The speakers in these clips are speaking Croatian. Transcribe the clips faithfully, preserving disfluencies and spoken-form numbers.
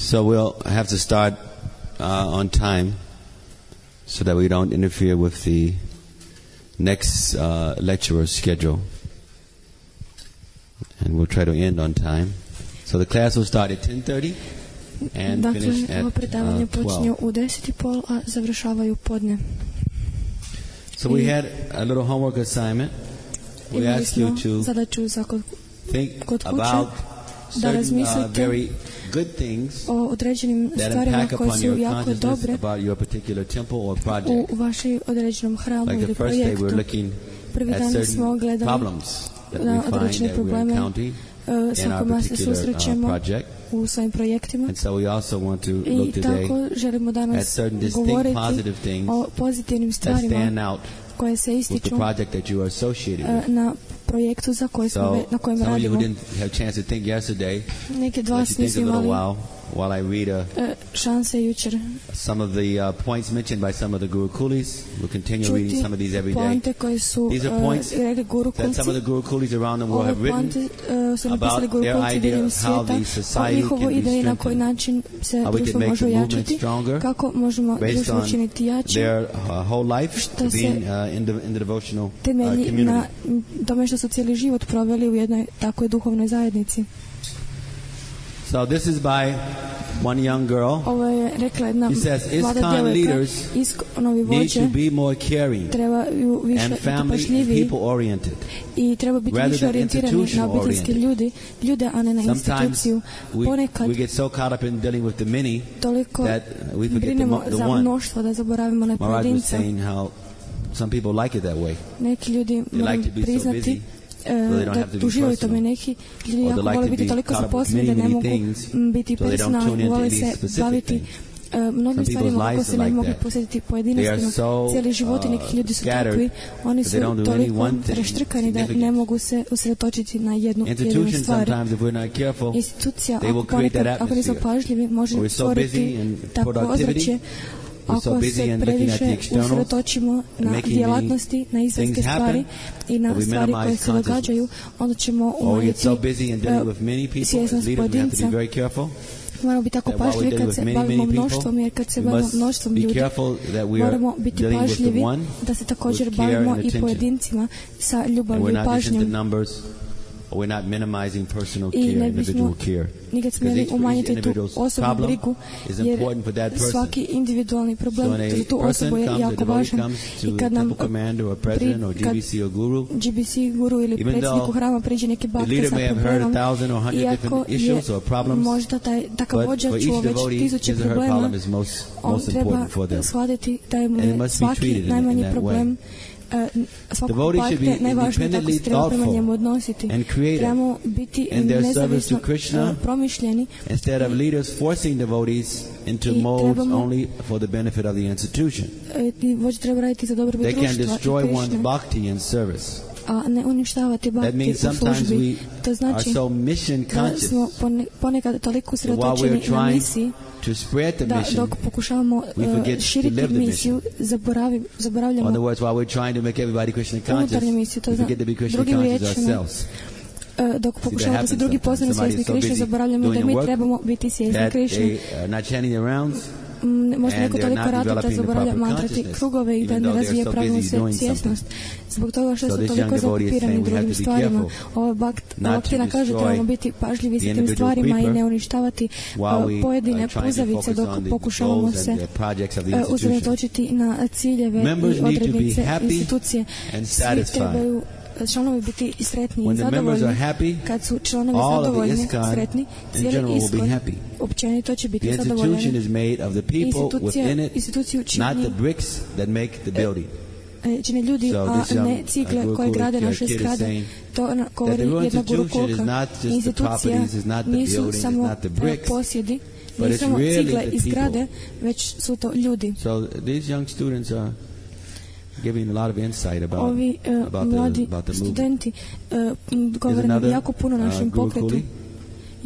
So we'll have to start uh, on time so that we don't interfere with the next uh, lecturer's schedule. And we'll try to end on time. So the class will start at ten thirty and dakle, finish at ovo predavanje uh, počinje u deset i pol, a završavaju podne. So we had a little homework assignment. We Imali asked you smo to zadaću za kod, think kod kuće about da certain uh, razmislite very good things o određenim that stvarima impact koje upon su your jako consciousness dobre about your particular temple or project. u vašem određenom hramu Like ili the first day we projektu. were looking Prvi at dan smo certain gledali problems that na we find određene that we're probleme encountering uh, s in our kojima se particular uh, susrećemo project. u svojim projektima. And so we also want to I look today tako želimo at danas certain distinct govoriti positive things o pozitivnim that stand stvarima out koje se with ističu the project that you are associated with. uh, na projektu za koji smo, So na kojem some of you who radimo. didn't have a chance to think yesterday, Neki od let vas you think nisu a little imali while while I read a, uh, šanse jučer some of the uh, points mentioned by some of the Gurukulis. We'll continue reading čuti some of these every day. pointe koje su These are uh, points rekli that Gurukulci. some of the Gurukulis around the world Ove have written pointe uh, su napisali about their Gurukulci idea diljem of how svijeta the o society njihovoj can be ideji na koji strengthened, način se how we društvo can make može the movement ojačati, stronger kako možemo based društvo on učiniti jačim, their uh, whole life što se being uh, in, the, in the devotional uh, temelji community. na tome što su cijeli život proveli u jednoj takvoj duhovnoj zajednici. So this is by one young girl. Ovo je rekla jedna He says, mlada ISKCON djevojka, leaders ISKCON-ovi need vođe to be more caring trebaju više and biti family and pažljiviji people oriented. i treba biti rather više than orijentirani na institutional obiteljske oriented. ljudi, ljude, a ne na Sometimes instituciju. we, Ponekad we get so caught up in dealing with the many toliko that we forget the, brinemo mo- the za one. mnoštvo da zaboravimo na Maharaj was pojedinca. saying how some people like it that way. Neki ljudi, They moram like to be so priznati, busy, e, so they don't da have to be uživaju tome. personal. Neki ljudi Or jako they like vole to biti be toliko caught up with zaposleni da many, ne many mogu things, m, biti so they don't personalni, tune into vole any se specific baviti thing. e, mnogim Some stvarima people's kako lives se are ne like mogu that. posjetiti They are pojedinačno. so, Cijeli životi uh, neki ljudi su scattered takvi, oni that su they don't do any toliko one thing raštrkani da significant. ne mogu se usredotočiti na jednu jedinu Institutions stvar. sometimes, if we're not careful, Institucija, they will ako create ponekad, that ako nismo atmosphere. pažljivi, može We're so stvoriti busy in takvo productivity. ozračje. We're so Ako busy se in looking at the previše externals usredotočimo na making djelatnosti, na izvanjske things stvari happen, i na but we stvari koje minimize se događaju, consciousness. onda ćemo Or we get so umanjiti busy in dealing uh, with many people, as svjesnost leaders we have to pojedinca. be very careful. Moramo biti tako that while we're pažljivi dealing kad se with many, bavimo many people, mnoštvom, jer kad se we bavimo must mnoštvom be ljudi, careful that we are moramo biti dealing with the pažljivi one da se također with care bavimo and i attention. pojedincima sa And ljubavlju we're i not just into pažnjom. numbers, or we're not minimizing personal I care, ne individual bismo care. nikad Because smjeli each, each umanjiti tu individual's osobnu problem brigu, is jer important for that person. svaki individualni problem So when za a tu person osobu je comes, a jako devotee važan. comes to I the kad nam temple commander or president or kad G B C or guru, G B C guru ili even predsjedniku though hrama priđe neki the bakta leader sa may have heard a problemom, thousand or hundred iako different je issues or problems, možda taj takav but vođa for čuo each već devotee, tisuće his or her problema, problem is most, on most treba important for them. shvatiti da je mu And it je must be svaki treated in- in najmanji that problem, uh, svakog Devotees should be bakte najvažnije, tako se independently treba prema thoughtful njemu odnositi. and creative Trebamo biti in their service nezavisno to Krishna, uh, promišljeni instead of leaders forcing devotees into I modes trebamo- only for the benefit of the institution. i vođa treba raditi za dobrobit They can društva i destroy one's Krišne, bhakti in service. a ne uništavati That bakti means u sometimes službi. we To are znači so mission da conscious smo pone- ponekad toliko that while we are usredotočeni na trying misiji to spread the da mission, dok pokušavamo we uh, forget to širiti live the misiju, zaboravi, in zaboravljamo other words, while we're trying to make everybody Krishna conscious, unutarnju misiju. To we zna, forget to be Krishna drugim conscious riječima, ourselves. uh, dok pokušavamo da se happens drugi sometimes. postanu Somebody svjesni is so Krišne, busy zaboravljamo doing da their mi work trebamo biti svjesni That Krišne. they are not chanting their rounds, Mm, Možda and neko they're toliko not radi da developing the zaboravlja proper mantrati consciousness, krugove i da even ne though they're razvije so pravilnu busy doing svjesnost. Zbog toga što So su this toliko young devotee is zaokupirani saying we have drugim to be stvarima. careful Ova bakt, not to baktina kaže destroy trebamo biti pažljivi sa the tim individual stvarima i creeper ne uništavati while uh, we pojedine are trying to puzavice focus dok on the pokušavamo goals se and the projects of the uh, institution. usredotočiti na ciljeve Members i need to be odrednice happy institucije. and Svi satisfied. trebaju članovi biti sretni i When the members zadovoljni. are happy, Kad su članovi all of the zadovoljni, ISKCON sretni, in cijeli general will be iskon happy. općenito će The biti institution zadovoljeni. is made of the people Institucija- within it, instituciju čini- not the bricks that make the building. E, čine ljudi, So a this young, ne cigle uh, Guru koje grade Kula naše kid is zgrade. saying To na- that govori the real jedna institution is gurukulka. not just the Institucija properties, is not the nisu building, is samo not the e, bricks, posjedi, but nisu it's samo really cigle the i zgrade, people. već su to ljudi. So these young students are giving a lot of insight about, Ovi e, about, mladi the, about the movement. studenti e, m, govore nam another, jako puno o našem uh, Guru pokretu. Kuli.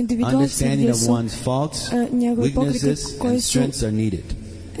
individualci understanding gdje of su one's faults, e, njegove pokrike weaknesses, koji and su strengths are needed.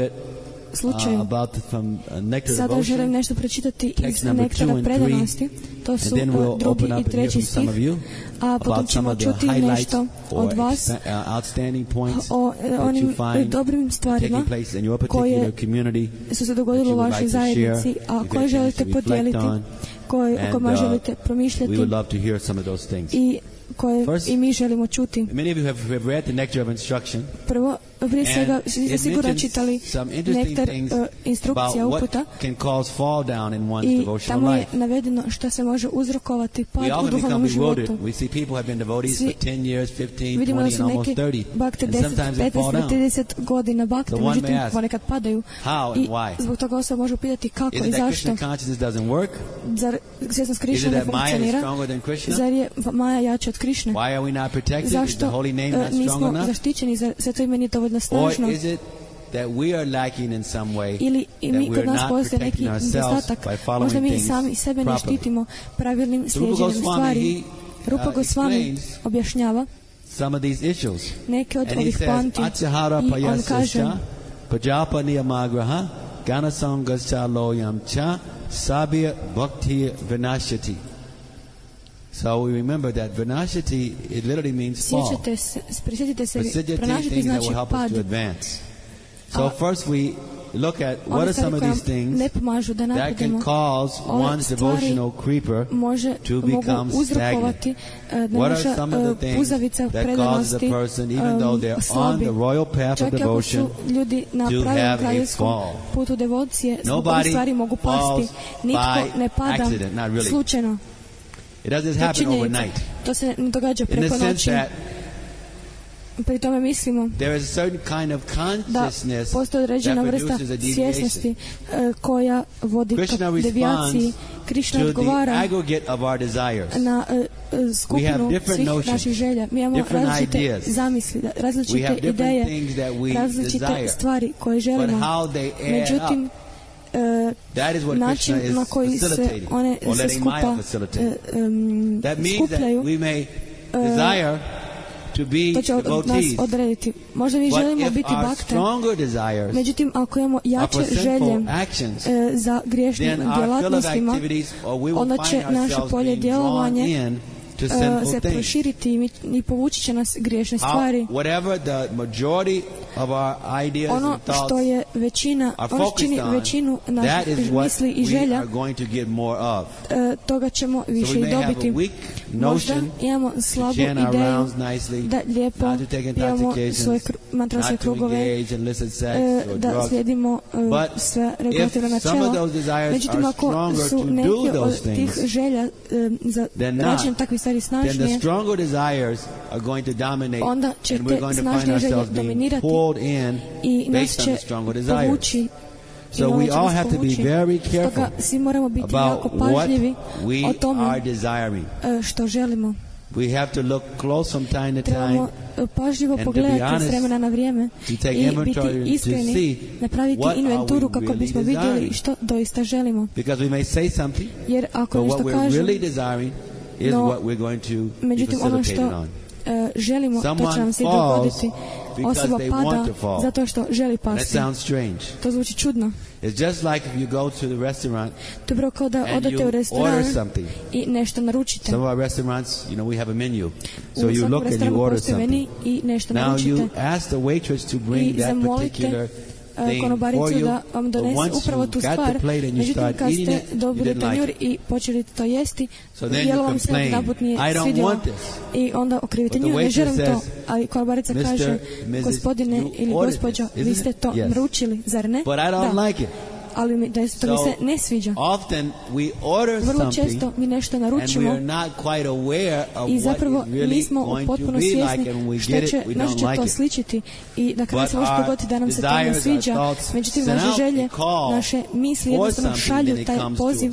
bit slučaju. uh, about the, from uh, Nectar Sada Devotion, želim nešto pročitati text iz number Nektara two and predanosti. To and su then we'll uh, drugi open i up and hear treći from some of stih, you a potom about some ćemo of the čuti highlights nešto or od vas expa- uh, outstanding points o uh, that onim you find dobrim stvarima taking place in your koje particular community su se that dogodile you u would vašoj like to share, zajednici, a you've koje got želite chance to reflect podijeliti, on, koje, o and, kojima uh, želite promišljati we would love to hear some of those things. i koje First, i mi želimo čuti. Many of you have, have read the Nectar of Instruction. Prvo, prije svega, And svi ste it sigurno mentions čitali some interesting nektar things uh, instrukcija, about uputa, what can cause fall down in one's i devotional tamo je life. navedeno što se može uzrokovati We pad u often become duhovnom bewildered. životu. We see people have been devotees Svi for ten years, fifteen, vidimo da twenty, su and almost neki thirty. bakte And deset, sometimes they fall petnaest ili down. trideset godina bakte, So one međutim may ask, ponekad padaju. how and I why? zbog toga osoba može pitati kako Is i it that zašto. Krishna consciousness doesn't work? Zar svjesnost Is it Krišne ne that Maya is funkcionira? stronger than Krishna? Zar je Maja jača od Krišne? Why are we not protected? Is the Zašto holy name uh, not strong nismo enough? zaštićeni? Zar se to ime nije dovoljno Or snažno? is it that we are lacking in some way, Ili i that mi we kod are nas not postoje neki protecting ourselves nedostatak, by following možda mi things sami sebe ne properly? štitimo pravilnim So Rupa slijedjenjem Goswami, stvari. he, Rupa uh, Goswami explains objašnjava some of these issues. neke od And he ovih says, poanti Atyahara i on kaže payasascha, pajapa niyamagraha, ganasangascha loyam cha, sabya bhakti vinashati. So we remember that vinashati, it literally means fall. sjećate se, prisjetite se, Prasiddhati, pronašati things that znači will help us pad. to advance. So A- first we look at what One are stvari some of koja these things ne pomažu da that can napredimo, cause ove one's stvari devotional creeper može, to mogu become uzrokovati stagnant. uh, da What are naša some of the uh, things puzavica that causes a predanosti person, even though um, they're on slabi. the royal path of Čak i ako devotion, su ljudi na to pravom have a kraljevskom fall? putu devocije, zbog ovih Nobody stvari mogu pasti. falls Nitko by ne pada accident, not really. slučajno. It doesn't To je happen činjenica. overnight. To se ne događa In the preko sense noći. that Pri tome mislimo there is a certain kind of da consciousness postoji određena that vrsta produces a deviation. svjesnosti uh, koja vodi Krishna ka devijaciji. responds Krišna to the odgovara aggregate of our desires. na uh, uh, We have skupinu different svih notions, naših želja. Mi imamo different različite ideas. zamisli, We različite have different ideje, things that we različite desire. stvari koje But želimo. how they add Međutim, up, uh, that is what način Krishna na is koji se facilitating, one or se letting Maya skupa facilitate. uh, um, That means that skupljaju, we may desire to be to će od, od nas devotees. odrediti. Možda mi But želimo if biti our bakte, stronger desires međutim ako imamo are jače for želje sinful actions, e, za griješnim then our field of djelatnostima, activities, or we will onda find će naše ourselves polje being drawn djelovanja in to e, sinful se things. proširiti i, mi, i povući će nas griješne How, stvari. whatever the majority of our ideas Ono and thoughts što je većina, are ono što čini focused on, većinu that naših is what misli i we želja, are going to get more of. e, toga ćemo So više we i may have a dobiti. weak Možda notion imamo to slabu chant our ideju rounds nicely, da lijepo not to take pijamo intoxications, svoje kru, mantralske not to krugove, engage in illicit sex e, or da drugs. slijedimo e, But sve regulativna if some of načela. those desires Međutim, are ako stronger su to neki do od those tih things, želja e, za then not. rađenjem takvih stvari then the snažnije, stronger desires are going to dominate, onda će and te we're going to find snažnije želje ourselves being dominirati pulled in i nas based on će the stronger desires. povući. So I ono we će all nas have to be povući. very careful Stoga svi moramo biti jako about what pažljivi o we tome are desiring. e, što želimo. We have to look close from time to Trebamo time e, pažljivo to be pogledati honest, s vremena na vrijeme to take i inventory biti to iskreni, see napraviti what are inventuru we kako really bismo vidjeli desiring. što doista želimo. because we may say something, Jer ako but what nešto we're kažem, really desiring is no, what we're going to be međutim ono facilitated što on. e, želimo, to će Someone nam se i falls dogoditi. because Osoba they pada want to fall. zato što želi That pasti. sounds strange. To zvuči čudno. It's just like if you go to the restaurant To je bilo kao da and odete you u restoran order something. i nešto naručite. Some of our restaurants, you know, we have a menu. So U you svakom look and you restoranu order postoji meni something. i nešto Now naručite. you ask the waitress to bring I that zamolite particular e, thing for konobaricu you. da vam But donese once upravo you tu got the stvar. plate and you Međutim, start kad eating ste it, you dobili didn't tanjur like it. i počeli to jesti, So then jelo you vam se complain, odjedanput nije I don't svidjelo. want this. I onda okrivite But the nju, ne waitress želim to. says, Ali konobarica "Mister, kaže, missus, gospodine you ili ordered gospođo, this, vi isn't ste it?" to Yes. naručili, zar ne? But I don't Da. like it. Ali mi, da to mi So se ne sviđa. often we order Vrlo something često mi nešto and we naručimo are not quite aware of i what zapravo is really nismo going to potpuno be svjesni like, and when we što get it, će, we na što don't će like to it. sličiti i na kraju But se može our dogoditi da nam se to ne desires, our sviđa. thoughts Međutim, send naše out želje, the call naše misli for jednostavno something, šalju then it taj comes to poziv us.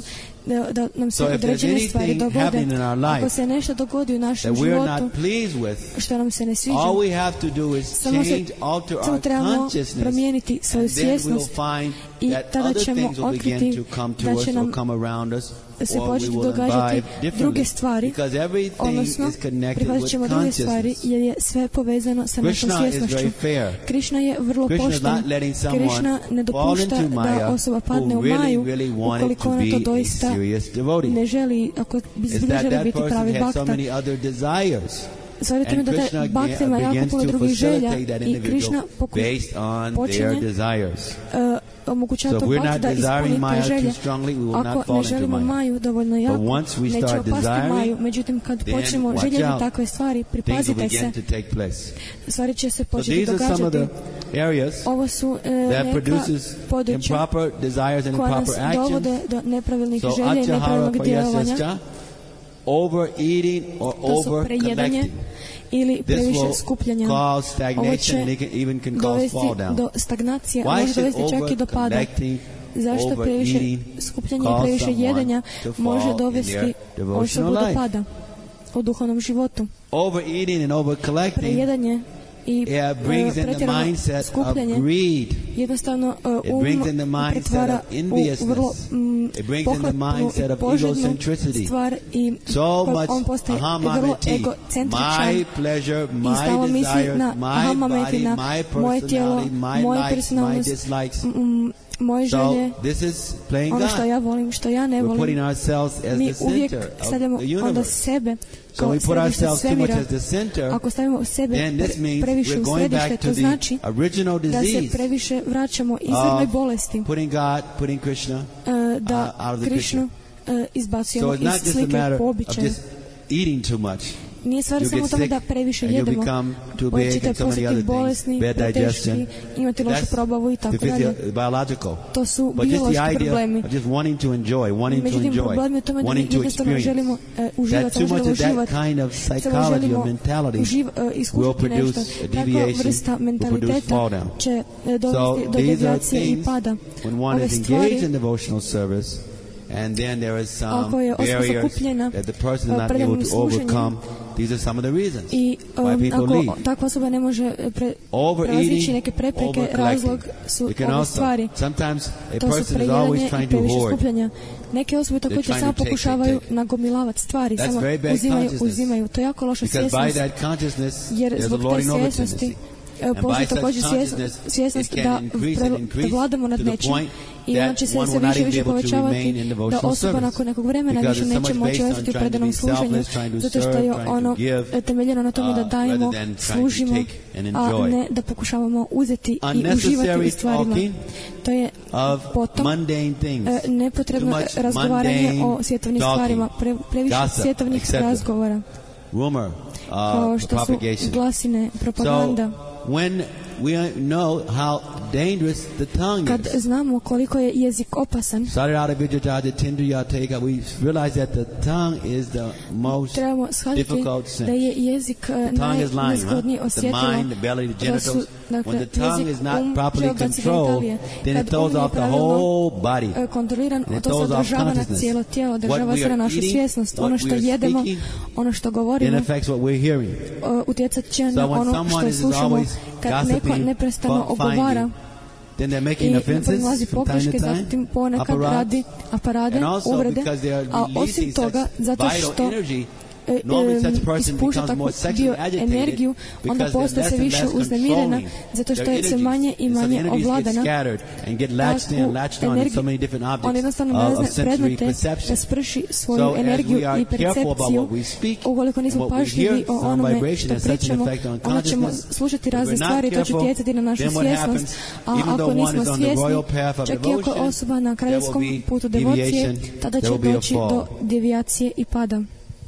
da, da nam se So if there's određene stvari anything dogode. happening in our life Ako se nešto dogodi u našem that we're životu not pleased with, što nam se ne sviđa, all we have to do is samo, se, change, alter samo our trebamo consciousness, promijeniti svoju and then svjesnost we'll find i that tada other ćemo things will begin otkriti to come to da us će or nam come around us, se or we početi will događati imbibe druge differently, stvari, because everything odnosno is connected prihvatit with ćemo druge stvari consciousness. jer je sve povezano sa našom Krishna is svjesnošću. very fair. Krišna je vrlo Krishna is pošten. not letting someone Krišna ne fall dopušta into da Maya osoba padne who u really, Maju really wanted ukoliko to ona to be a doista serious devotee. ne želi, ako bi It's zbilja that želi that biti person pravi has so bakta. many other desires. Stvarite mi And da Krishna taj bakta ima jako begins puno to drugih želja facilitate that i Krišna individual poku, based on their počinje desires. uh, omogućava So to if we're bakti not da desiring ispuni te Maya too želje. strongly, we will not Ako fall ne into želimo Maya. Maju dovoljno But jako, once we nećemo start pasti desiring, Maju. Međutim, kad then počnemo watch željeti out. takve stvari, Things will pripazite begin se, to take place. stvari će se So početi these are some of događati. the areas Ovo su uh, that neka produces područja improper desires and koja nas improper actions. dovode do nepravilnih So želja i atyahara nepravilnog djelovanja. payasascha, overeating or To su over prejedanje collecting. ili This previše will skupljanja. cause Ovo stagnation će and it can, even can cause dovesti fall down. do stagnacije, a Why može should dovesti čak i do over pada. collecting, Zašto previše overeating skupljanje i cause previše someone jedenja to fall može in dovesti their devotional osobu do life? pada u duhovnom životu? Overeating and over collecting, Prejedanje i yeah, brings in the pretjerano mindset of skupljanje greed. jednostavno uh, It um brings in the mindset pretvara of u vrlo enviousness. mm, It brings in the pohlepnu mindset i of poželjnu egocentricity. stvar i So po- much on postaje vrlo ahamameti, egocentričan my pleasure, i my stalno misli desires, na my ahamameti, body, na my moje tijelo, personality, my moju likes, my personalnost, dislikes. mm, moje So želje, this is playing ono što God. ja volim, što ja ne We're volim. putting ourselves as Mi the uvijek center of stavljamo the onda universe. sebe So kao we put središte ourselves too much svemira. as the center, Ako stavimo sebe then this pre, means previše we're u going središte, back to to the znači original da se disease previše vraćamo izvornoj of bolesti, putting God, putting Krishna uh, da uh, out of the Krišnu uh, So izbacujemo it's not iz just a slike matter po of običaju. just eating too much. Nije stvar You samo get tome sick da previše and you jedemo, become too već big ćete and so many postati other things. bolesni, Bad preteški, digestion. imati lošu That's probavu i the tako dalje. physio- biological. To su But just the biološki idea problemi. of just wanting to enjoy, wanting to Međutim, enjoy, problem je u tome da mi wanting to jednostavno experience. želimo uh, That uživati, too samo much želimo of that uživati, kind of samo psychology želimo or mentality uživ, uh, will iskusiti produce nešto. a Takva deviation, vrsta will produce mentaliteta fall down. će uh, So dovesti do these are devijacije i things pada. when one Ove is stvari, engaged in devotional service, and then there is some ako je osoba barriers zakupljena that the person is not predanim able to služenjem, overcome. These are some of the reasons i why um, people ako leave. takva osoba ne može pre, Overeating, prevazići neke prepreke, razlog su It can ove also, stvari. sometimes a To su person is prejedanje always i trying to previše hoard. skupljanja. Neke osobe također trying samo to take, pokušavaju take, take. nagomilavati stvari, That's samo very bad uzimaju, consciousness. uzimaju. To je jako loša Because by svjesnost, that consciousness, jer there's a zbog te lording over svjesnosti tendency. e, And by postoji such također svjesnost, consciousness, svjesnost it da can increase pre, and increase da vladamo nad to the nečim point i ona that će se one sve will not više i even be više able to remain povećavati in da devotional osoba service. nakon nekog vremena Because više it's so neće much moći based on ostati u trying to predanom be služenju, selfless, trying to zato što serve, je trying to ono give, temeljeno na tome da uh, dajemo, rather than trying to služimo, take and a enjoy. ne da pokušavamo uzeti i Unnecessary uživati u stvarima. talking To je of potom mundane things. e, nepotrebno Too much razgovaranje mundane o svjetovnim talking, stvarima, pre, previše gossip, svjetovnih et cetera. razgovora, Rumor, uh, kao što su propagation. glasine, So propaganda. when we know how dangerous the tongue Kad is, znamo koliko je jezik opasan, started out of Vijayata Tindriya Teka, we realize that the tongue is the most trebamo shvatiti difficult da sense. je jezik The tongue is lying, najnezgodnije huh? The osjetilo. mind, the belly, the Da su, genitals. dakle, When the tongue jezik, is not um, properly želudac i controlled, genitalije. then it Kad throws um nije off the pravilno, whole body. e, kontroliran, And it to se throws off održava na consciousness. cijelo tijelo, What održava we se are na našu eating, svjesnost. what Ono we što are jedemo, speaking, ono što then govorimo, affects what we're hearing. o, utjecat će So na when ono someone što is slušamo. always Kad neko gossiping, neprestano fa- ogovara finding, then they're i making offenses nalazi from time pogreške, to time, zatim ponekad apparatus, radi aparade, and also uvrede, because they are a osim releasing toga, such zato vital što energy, e, normally such a e, person ispušta becomes takvu more sexually agitated bioenergiju, onda because they're postaje less sve and više less uznemirena, controlling zato što their je sve energies. manje i And so the manje energies get ovladana. scattered and get latched in, Takvu latched on in so energiju, many different on objects jednostavno of, ne of zna sensory predmete da perception. sprši svoju So as energiju we are i careful about percepciju, what we speak ukoliko and nismo what we pažljivi hear, o sound onome vibration što has such an pričamo, effect on onda ćemo consciousness. slušati If razne we're not stvari, to će careful, utjecati na našu then what svjesnost, happens, a even ako though one nismo is on the svjesni, royal path of čak i ako devotion, osoba na there will kraljevskom be putu devocije, deviation, tada there će will be a doći fall. do devijacije i pada.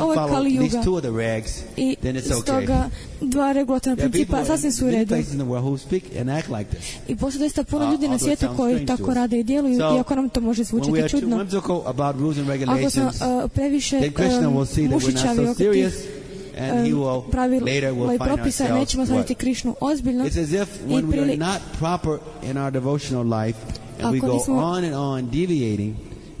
ovo je follow Kali at least Yuga. two of the regs, I then it's okay. stoga dva regulatorna There are principa people sasvim su u in many redu. places in the world who speak and act like this. I postoji doista puno Uh, ljudi na although it svijetu sounds koji strange to tako us. rade i djeluju, So, iako nam to može When we zvučati are too čudno. whimsical about rules and Ako smo regulations, uh, previše then Krishna will see um, that we're not mušićavi so oko serious, tih and he will um, pravila later will i find propisa, ourselves nećemo shvatiti what? Krišnu ozbiljno. It's as if I when we are prili- not proper in our devotional life, and we Ako go nismo- on and on deviating,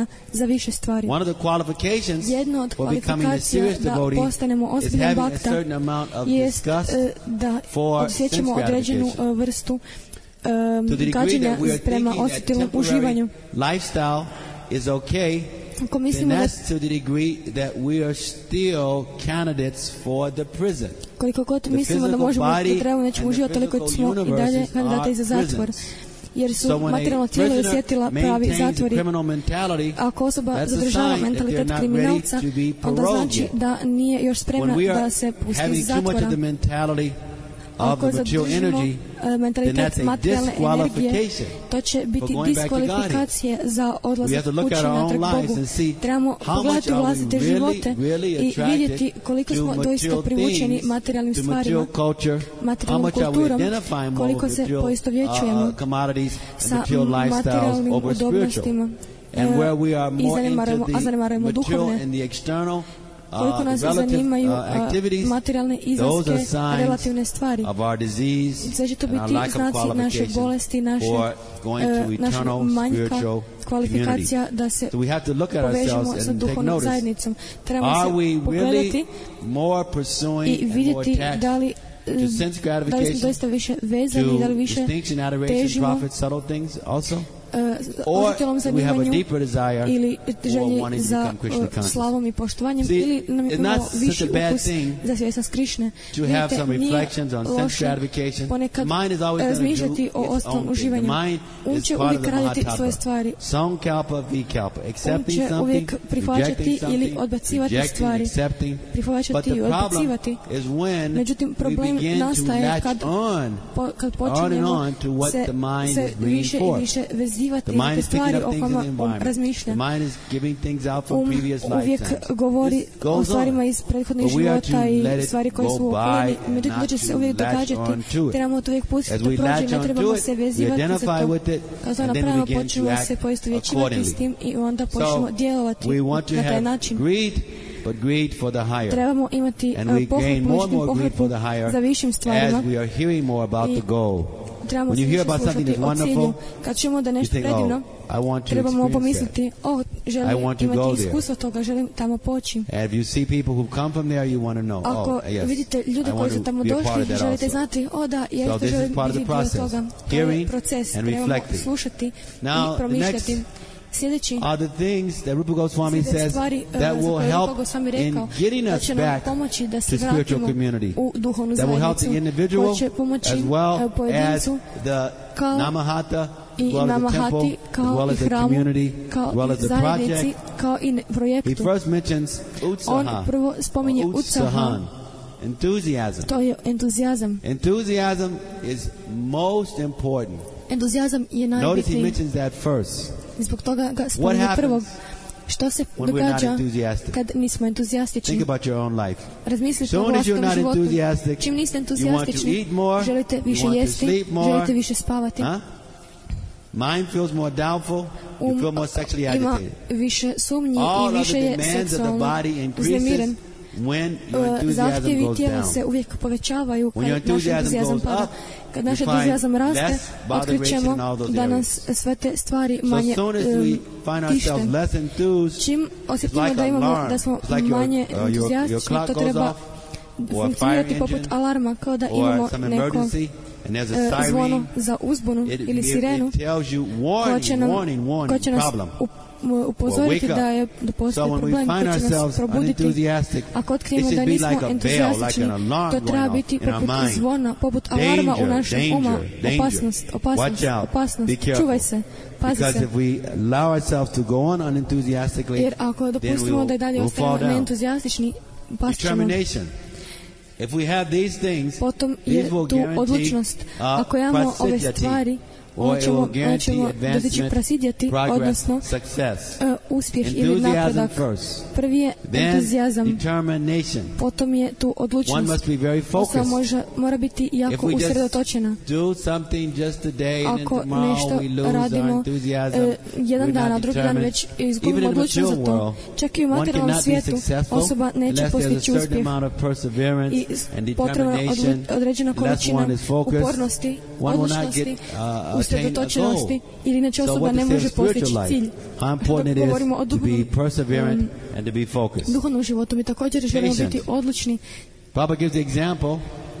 otvorena za više stvari. One of the qualifications Jedno od for becoming a kvalifikacija serious da devotee postanemo is ozbiljan having a bakta certain amount of jest disgust e, da for osjećamo sense određenu gratification. e, vrstu um, to the degree gađenja that we are prema thinking that osjetilnom uživanju. temporary lifestyle is okay, Ako then mislimo da that's to the degree that we are still candidates for the prison. koliko god The mislimo da physical možemo da body trebamo nećemo and the uživati, toliko physical smo i dalje universes kandidati are za zatvor. prisons. Jer su So when materijalno a tijelo i prisoner osjetila pravi maintains a zatvori. criminal mentality, Ako osoba that's a zadržava sign that mentalitet they're not kriminalca, ready to be onda paroled znači yet. da nije još spremna When we da are se pusti iz having too much zatvora. of the mentality of Ako the material zadržimo energy, uh, then mentalitet that's a materijalne energije, disqualification to će for biti going back to God. diskvalifikacije za We have odlazak to look kući at our natrag own lives Bogu. and see Trebamo how much pogledati u are we vlastite really, živote really i attracted vidjeti koliko to smo doista material privučeni things, materijalnim to stvarima, material culture, how materijalnom much are we kulturom, identifying more koliko with se material poistovjećujemo uh, commodities and sa material lifestyles materijalnim over spiritual. udobnostima And e, where we are i more into zanemarujemo, a the zanemarujemo material duhovne. and the external Koliko uh, nas relative zanimaju uh, a, activities, materijalne those izlaske, are signs relativne stvari. of our disease Sve će to and our biti lack of znaci naše qualification bolesti, naše, for going to e, našeg eternal manjka spiritual kvalifikacija community. da se So we have to look at povežemo ourselves sa and take duhovnom notice. zajednicom. Trebamo Are se we pogledati really more pursuing i and more vidjeti attached da li to sense da li smo gratification, doista više vezani, da li to više distinction, adoration, težimo profit, subtle things also? uh, Or osjetilom we have a zanimanju deeper desire ili for želji wanting to za become Krishna uh, conscious. slavom i poštovanjem, See, ili nam je it's imalo not such viši a bad ukus thing za svjesnost Krišne. to have Vidite, some nije reflections on sense loše gratification. ponekad The mind is always gonna razmišljati do o its ostalom own thing. uživanju. The mind On is će part of uvijek the raditi Mahatapa. svoje stvari. Sankalpa, vikalpa. On Accepting će something, uvijek prihvaćati rejecting ili something, odbacivati rejecting, stvari. accepting. But Prihvaćati the i problem odbacivati. is when Međutim, we problem begin to nastaje latch kad, on po, kad on and počinjemo on to what se, the mind se is bringing više i forth. više vezivati The na mind te is picking stvari up o things in kojima the on environment. razmišlja. The mind is giving things out from Um previous uvijek lifetimes. govori This o goes stvarima on. iz prethodnih But we are to života let i it stvari koje go su u by okolini. and Međutim, not to će se to uvijek latch događati. on to it. Trebamo to uvijek pustiti As da we prođe, latch ne on trebamo to it, se we vezivati za identify to. with it, Kad to and then we napravimo, begin to počnemo act se poistovjećivati s accordingly. tim i onda počnemo So djelovati we want to na taj have način. greed, but greed for the higher. Trebamo imati And uh, we gain more and pohlepu, more greed pohlepu for the higher za višim as stvarima. we are hearing more about I the goal. Trebamo When se you hear više about something slušati that's o cilju. wonderful, Kad čujemo da you nešto think, predivno, oh, I want to trebamo experience pomisliti, o, I želim want to go imati there. iskustvo toga, želim tamo poći. And if you see people who come from there, you want to know, Ako oh, yes, vidite ljude I koji want su to tamo be a part došli, of that želite also. znati, o da, So jeste, this is želim part of biti the dio process. toga. To Hearing je proces, and trebamo reflecting. slušati Now, i the promišljati. next Sljedeći are the things that Rupa Goswami sljedeće says stvari uh, that za will koje je Rupa help Goswami in rekao getting da us će nam back pomoći da to se spiritual vratimo community. u duhovnu That will help the zajednicu, individual koja će pomoći as well uh, pojedincu as the kao Namahata, i as well as the Namahati, temple, as kao well i as the hramu, community, kao as well i as the zajednici, project. kao i He projektu. first mentions On Utsaha, prvo spominje Utsaha, Utsahan, enthusiasm. to je entuzijazam. Enthusiasm is most important. Entuzijazam je Notice he najbitniji. mentions that first. I zbog toga ga What spominje prvog. happens Što se when we're not događa enthusiastic? kad nismo entuzijastični? Think about your own life. Razmislite o Soon as you're vlastitom not životu. enthusiastic, Čim niste you want to entuzijastični, eat more, želite you više want to jesti, sleep more, želite više spavati. huh? Mind feels more doubtful, you Um, feel more sexually ima agitated. više sumnji All i of the više je demands of the seksualno body uznemiren. increases when your Uh, enthusiasm Zahtjevi goes tijela down. se uvijek povećavaju When your kad naš enthusiasm entuzijazam goes pada. up, Kad you naš find entuzijazam raste, less botheration otkrićemo in all those da areas. nas sve te stvari So manje as soon as we um, find tište. ourselves less enthused, Čim it's osjetimo like da imamo, alarm. da smo It's like your, manje uh, your, your entuzijastični, clock to goes treba off, or a fire funkcionirati poput engine, alarma, kao da imamo or some neko emergency, and there's a uh, zvono siren. za uzbunu It, ili it, sirenu it tells you koja će warning, nam, warning, koja warning, će nas problem. up- upozoriti Or wake up. da je da So postoji when we problem, find koji će nas ourselves probuditi. unenthusiastic, Ako it otkrijemo should da be nismo like a bell, like entuzijastični, an alarm to going treba off biti in our poput mind. zvona, poput alarma u Danger, našem danger, uma. danger. Opasnost, opasnost, Watch out. opasnost. Be careful. Čuvaj se, pazi Because se. if we allow ourselves to go on unenthusiastically, Jer ako then we dopustimo da i will, dalje we'll ostajemo fall down. neentuzijastični, past ćemo. Determination. If we have these things, Potom je these will tu guarantee odlučnost. uh, Ako imamo ove prasidyati, stvari, or onda it ćemo, will onda guarantee ćemo dostići advancement, prasidjeti, progress, odnosno success. uh, uspjeh ili Enthusiasm napredak. first. Prvi je Then entuzijazam, determination. potom je tu One odlučnost. must be very Osoba focused. može, mora biti If jako we just usredotočena. do something just today and then Ako tomorrow nešto we lose our radimo enthusiasm, e, jedan we're dan, a not drugi dan determined. već Even izgubimo in the odlučnost za material to. world, Čak i u one materijalnom cannot be svijetu successful osoba neće unless there's a postići certain uspjeh amount of perseverance i and potrebna determination. odlu- određena Unless količina one is focused, upornosti, one will not odlučnosti, get, uh, attain a usredotočenosti, goal. ili inače So osoba what ne to say može of spiritual postići cilj. life? How important Dok it govorimo o is to be duhovnom, perseverant um, and to be focused. duhovnom životu, mi također želimo Patient. biti odlučni. Prabhupada gives the example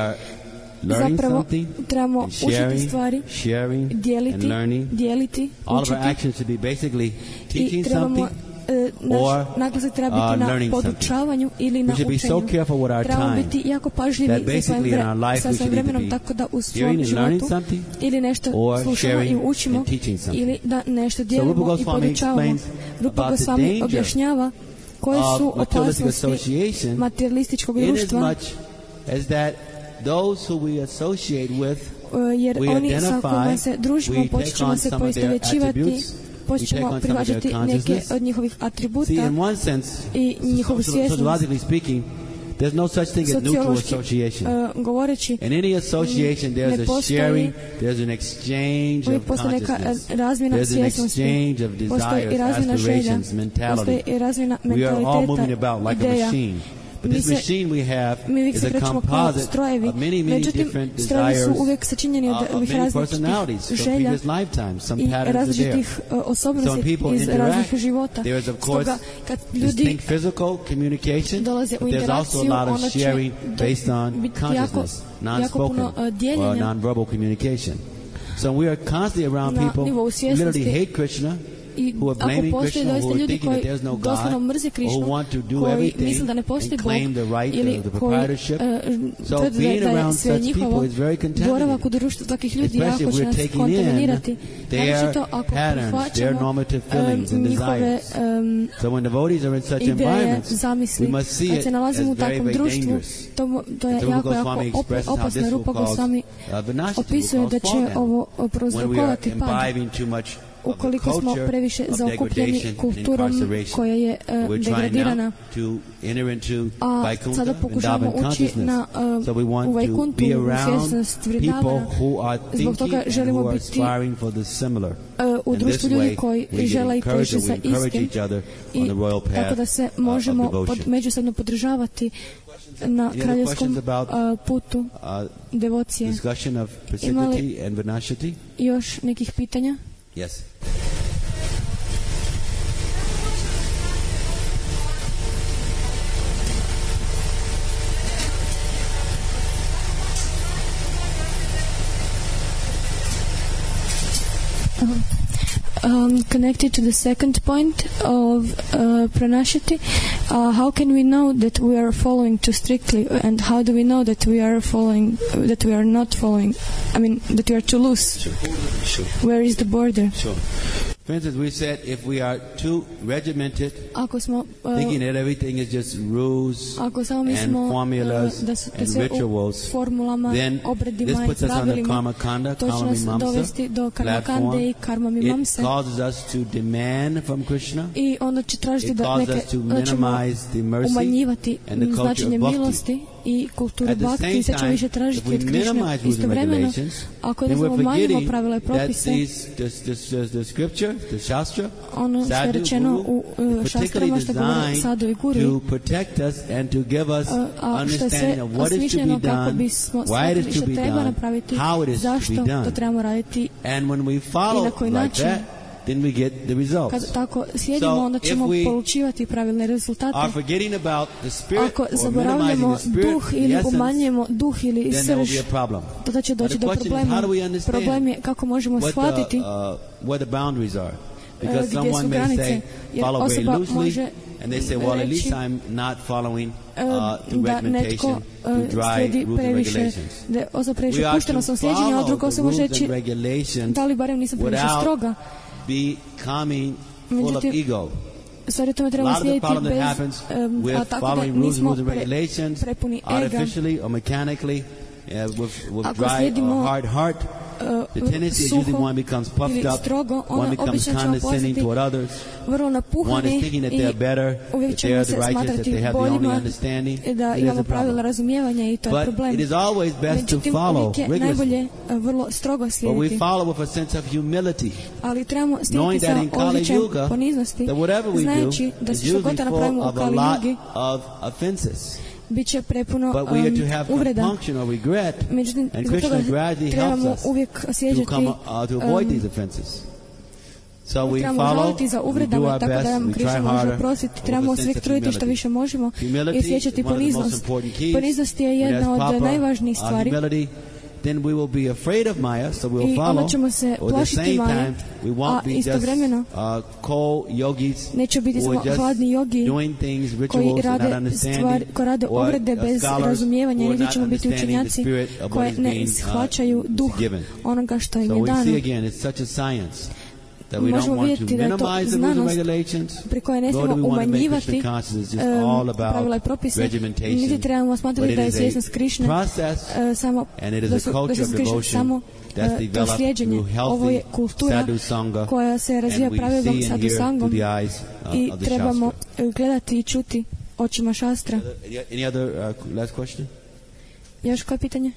are learning Zapravo something trebamo and učiti sharing, stvari, sharing and dijeliti, learning. dijeliti, All of our učiti actions should be basically i teaching trebamo something naš or naglasak treba uh, biti na learning something. podučavanju ili na We should be so učenju. careful with our Trebamo time biti jako pažljivi that sa svojim, basically in our vre, life sa we svojim should either vremenom, be tako da u svom hearing and learning životu something ili nešto or slušamo i sharing učimo and teaching something. ili da nešto So Rupa dijelimo i Goswami podučavamo. explains Rupa about the Goswami danger objašnjava koje su of materialistic opasnosti association materialističkog in as društva, much as that those who we associate with, jer we oni sa kojima identify, se družimo we počet take ćemo on se some of their poistovjećivati, attributes, počet we take ćemo on some of their prihvaćati neke consciousness. od njihovih atributa See, in one sense, i njihovu so- svjesnost. sociologically speaking, there's no such thing as neutral Sociološki association. uh, govoreći, In any association, there's ne a postoji- sharing, there's an exchange uvijek of postoji neka consciousness. uh, razmjena There's an svjesnosti, exchange of postoji i desires, razmjena želja, aspirations, mentality. postoji i razmjena We are all moving mentaliteta, about like a ideja. machine. But Mi this se- machine we have Mi uvijek is se a krećemo kao composite strojevi, of many, many međutim different strojevi desires, su uvijek sačinjeni od uh, of ovih many različitih personalities from želja previous lifetimes. Some i patterns are there. različitih uh, So when osobnosti people iz interact, različitih života. there is of course Stoga kad ljudi distinct physical communication, dolaze u but there's also a interakciju, lot of onda će sharing do- based on biti jako, consciousness, jako puno non-spoken uh, or dijeljenja non-verbal communication. So we are constantly around na people nivou who svjesnosti. literally hate Krishna, I who are ako blaming postoje Krishna, doista who are ljudi thinking koji that there's no God, doslovno mrze or Krišnu, who want to do koji everything misle da ne postoji and Bog, claim the right ili of the koji proprietorship. uh, So tvrde being da je around sve such njihovo. people is very contaminating. Boravak u društvu takvih ljudi Especially jako if će we're nas taking in kontaminirati. their Naročito ako patterns, their prihvaćamo normative feelings um, and njihove desires. um, So when devotees are in such ideje, environments, zamisli. we must see Kad it se as nalazimo u very, takvom very društvu, dangerous. to, mo- to je And Rupa jako, jako Goswami op- expresses how opasno. this will Rupa cause Goswami uh, vinashati, opisuje will da cause će fall down ovo when we are prouzrokovati pad. imbibing too much of the Ukoliko smo culture previše of zaokupljeni degradation and kulturom incarceration. koja je uh, We're trying degradirana, now to enter into a Vaikuntha, sada pokušavamo Vrindavan ući consciousness. na uh, So we u want to Vajkuntu, be u around svjesnost people Vrindavana. who are Zbog thinking toga and želimo who are biti aspiring for the similar. uh, u And društvu this ljudi way koji we žele i encourage, teže we sa encourage istim. each other on I the royal path tako da se uh, možemo of devotion. pod, međusobno podržavati na other kraljevskom questions about, uh, putu Uh, devocije. discussion of Ima li- prasiddhiti and vinashati? Još nekih pitanja? Yes. Um, connected to the second point of uh, pranashati, uh, how can we know that we are following too strictly, and how do we know that we are following, that we are not following? I mean, that we are too loose. Sure. Sure. Where is the border? Sure. For instance, we said if we are too regimented, Ako smo uh, thinking that everything is just rules ako samo and mislimo formulas uh, da su da and sve u rituals, formulama, then this obredima i puts us under pravilima, karma kanda, to će karma nas dovesti mimamsa do karma platform. kande i karma It mimamse. causes us to demand from Krishna. I onda će tražiti It da causes neke, us to da ćemo minimize the mercy umanjivati and the culture značenje of bhakti. milosti i kulturu At the bhakti same i sve ćemo time, više if tražiti we od Krišne. minimize rules and Istovremeno, regulations, ako then we're jednostavno umanjimo forgetting pravila i that propise, these, this, this, this, the scripture, the shastra, ono što je sadhu, rečeno guru, u uh, is šastrama što govore particularly sadhu i guru, designed to protect us and to give us a, a što je sve understanding of what is to be osmišljeno kako done, bismo why it shvatili is to što be treba done, napraviti, how it is to be zašto to done. trebamo raditi. And when we I follow na koji like način, that, then we get the results. kad tako slijedimo, So onda if ćemo we polučivati pravilne rezultate. are forgetting about the spirit Ako or minimizing zaboravljamo the spirit, duh the ili essence, umanjujemo duh ili then there will srž, be a problem. tada će doći But the do question is, problema. how do we understand Problem je kako možemo what shvatiti the, uh, what the boundaries are. Because gdje someone su may granice, say, jer follow very osoba loosely, može and they say, well, at least reći, I'm not following uh, uh, through da regimentation, netko through uh, dry slijedi rules and previše, regulations. da osoba previše We are puštena to sam slijeđenja, a druga follow the osoba može rules reći and regulations da li barem nisam previše without stroga. becoming full of Međutim, ego. stvari tome A trebamo lot of the slijediti problem that bez, happens um, a with tako da following rules, nismo rules and pre, regulations, prepuni ega. artificially or mechanically, uh, with, with Ako dry slijedimo, or hard heart, uh, the tendency is usually suho one becomes puffed ili up, strogo, one onda becomes obično ćemo condescending postati toward others, vrlo one napuhani is thinking that i they're better, uvijek that they ćemo are se the righteous, that smatrati they have the only boljima, understanding. da It is imamo a pravilno problem. razumijevanja i to je But problem. it is always best to Međutim, follow uvijek je rigorously. najbolje uh, vrlo strogo But we slijediti, follow with a sense of humility, ali trebamo knowing slijediti that sa in Kali osjećajem Yuga, poniznosti, that whatever we znajući do da is se što usually god da full napravimo u of a Kali lot Yugi, of offenses. bit će prepuno But we are to um, have uvreda. compunction or regret, Međutim, and zbog Krishna toga gradually helps trebamo us uvijek to osjećati, come uh, to avoid um, these offenses. So we trebamo follow, žaliti za we do uvredama, our tako da best, nam we Krišna try može harder, oprostiti. with Trebamo a se sense uvijek of truditi što humility. više možemo Humility i osjećati is one of the most poniznost. important keys. Poniznost je But jedna as od Papa, najvažnijih our stvari. humility then we will be afraid of Maya, so we'll I follow. onda ćemo se Or at the plašiti same Maje, time, we won't a be just istovremeno uh, cold yogis neće biti who samo are just hladni jogi doing things, koji rituals, and not rade understanding, stvari, koji rade or obrede uh, bez scholars razumijevanja, who are niti not ćemo biti understanding the učenjaci spirit of what koji is ne being shvaćaju uh, duh given. onoga što im So je we see dano. again, it's such a science that we don't Možemo want to vidjeti da je to minimize the rules and znanost regulations, pri kojoj ne nor do smijemo we want to make umanjivati Krishna consciousness just um, all pravila i about propise, regimentation, niti trebamo but smatrati it da je is svjesnost a Krišne process, uh, samo and it is da a su, da culture su of Krišne devotion samo that's uh, to developed slijeđenje. through Ovo je healthy kultura sadhu sangha, koja se razvija and we pravilnom see and sadhu hear sangom through the eyes uh, i of the trebamo Shastra. uh, gledati i čuti očima šastra. Any- Any other uh, last question? Još koje pitanje?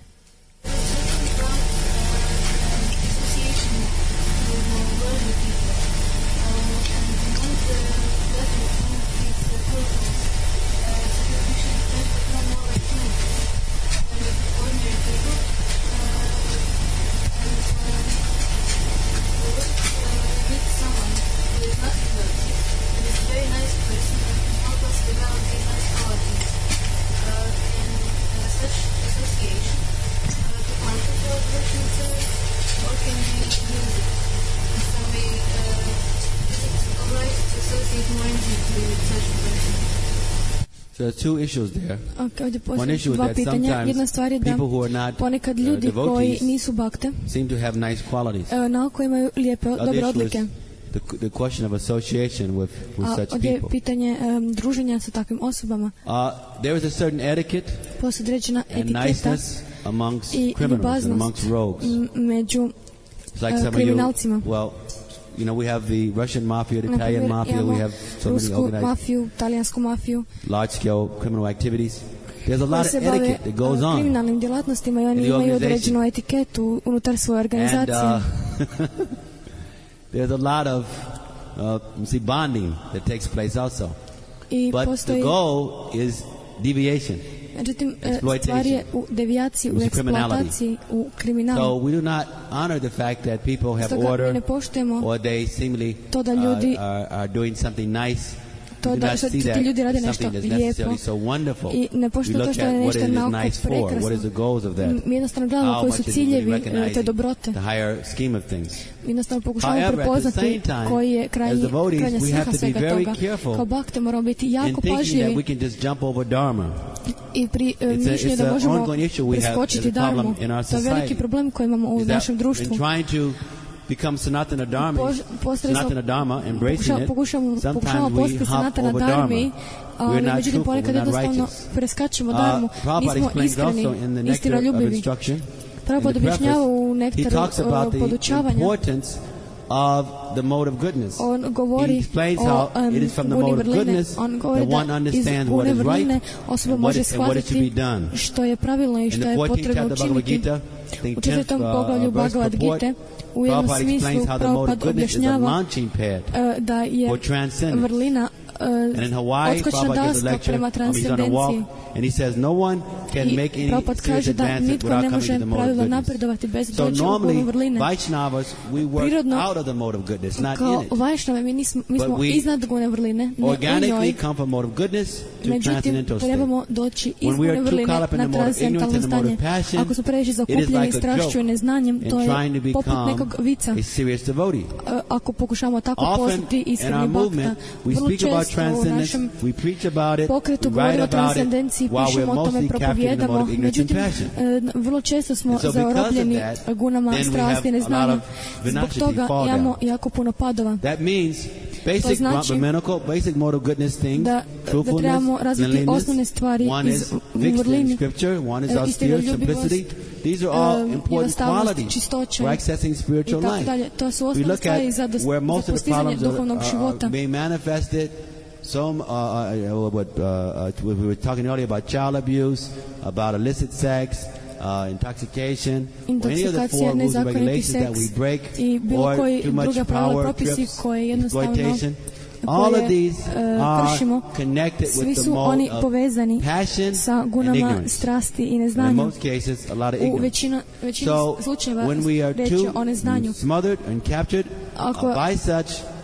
So there are two issues there. Okay, ovdje One postoje issue is dva that pitanja. sometimes Jedna stvar je da people who are not ponekad uh, ljudi koji devotees nisu bakte seem to have nice qualities. e, na oko imaju lijepe, The other dobre issue odlike. is the, the question of association with, with A such ovdje je people. pitanje um, druženja sa takvim osobama. Uh, there is a certain etiquette Postoji određena and etiketa niceness amongst i criminals and ljubaznost amongst rogues. m- među It's like uh, some of you, kriminalcima. well, you know, we have the Russian mafia, the Na Italian primjer, mafia, imamo we have so many rusku organized mafiju, talijansku mafiju large-scale criminal activities. There's a koji lot of se bave etiquette that goes uh, on. kriminalnim djelatnostima i oni in the imaju organization. određenu etiketu unutar svoje And organizacije. uh, there's a lot of, uh, you see, bonding that takes place also. I But the postoji, goal is deviation. međutim, e, exploitation, stvar je u devijaciji, u which is criminality. eksploataciji, u kriminalu. So we do not honor the fact that people have Stoga mi order ne poštujemo or they seemingly to da ljudi- uh, are, are doing something nice. to We do da not što see ti that ljudi rade as nešto something that's lijepo necessarily so wonderful. i ne We poštuje to look što at je what nešto it is naoko nice for. What is prekrasno. the goals of that? M, Mi jednostavno gledamo How koji much su it is ciljevi really e, te recognizing dobrote. the higher scheme of things. Jednostavno pokušavamo However, at the prepoznati same time, koji je as krajnji, devotees, krajnja we have svrha to be svega very toga. careful Kao bakte moramo biti In jako thinking that pažljivi we can just jump over Dharma. i pri e, It's a- mišljenju it's da an možemo ongoing issue we have preskočiti as a problem darmu. in our To je veliki society. problem koji imamo u Is that našem društvu. in trying to become Sanatana Dharma, Pož- posredstvom- Sanatana Dharma, embracing Pokušavamo, it, pokušavamo, sometimes pokušavamo we postati hop sanatana over darmi, Dharma. ali We're not međutim truthful, ponekad we're not jednostavno righteous. preskačemo Uh, darmu. Prabhupada Nismo explains iskreni, also in the nectar of istinoljubivi. instruction, Prabhupada in the objašnjava u preface, he nektaru talks about uh, the podučavanja. importance of the mode of goodness. On He govori explains o how um, it is from the guni mode of vrline. goodness On govori that one da iz understands what gune is right vrline osoba and what može is- and what is to be shvatiti done. što je pravilno i In što the je fourteenth potrebno chapter of Bhagavad učiniti. Gita, I think U tenth četvrtom uh, poglavlju verse Bhagavad purport, Gite u jednom Prabhupada smislu explains how the mode of Prabhupada goodness is a objašnjava launching pad uh, da je for transcendence. vrlina uh, And in Hawaii, odskočna Prabhupada gives a daska lecture, prema um, he's on a transcendenciji. walk, and he says no one can I make any Prabhupada serious kaže da advancement nitko without ne coming to može the mode of pravilno goodness. napredovati bez So doći u normally, gunu vrline. Vaishnavas, we work Prirodno, out of the mode of goodness, not Kao in it. Vajšnave mi, nismo, mi But smo we iznad gune vrline, ne u Organically njoj. come from mode of goodness to Međutim, transcendental state. trebamo doći iz When we are gune too vrline caught up in na the mode of transcendentalno ignorance and the mode stanje. of passion, Ako smo previše it is zakupljeni like a strašću i joke neznanjem, in to je trying to poput become nekog vica. a serious devotee. E, Ako pokušamo tako Often postati in our iskreni movement, bakta, we vrlo speak about često u transcendence, našem we preach about it, pokretu we write govorimo o about it, transcendenciji, while we're pišemo o tome, mostly captured in the mode propovijedamo. of ignorance and Međutim, passion. e, vrlo često smo And so because of zarobljeni that, gunama then we strasti i have a lot neznanja. of Zbog vinashati toga fall imamo down. jako puno padova. That means basic znači Brahmanical, basic mode of goodness things, Da, da trebamo truthfulness, razviti osnovne stvari one iz is fixed in vrlini. scripture, one is E, austere istinoljubivost, simplicity. These are all um, important jednostavnost, qualities čistoća for accessing spiritual i tako life. dalje. To su We osnovne look stvari at za, dos, where za most of the postizanje problems are, duhovnog are, života. are being manifested. Some, uh, uh, what, uh, uh, we were talking earlier about child abuse, about illicit sex, uh, intoxication, or any of the Intoksikacija, four rules and nezakoniti regulations that we seks break, i bilo or koji too much druga pravila, power propisi trips, koje jednostavno exploitation. All of koje these uh, are kršimo. connected Svi with the su oni mode of povezani passion sa and gunama ignorance. strasti i And in neznanja. most cases, a lot of U ignorance. većina, većini So, slučajeva when we are reč je o too neznanju. smothered and captured uh, Ako by such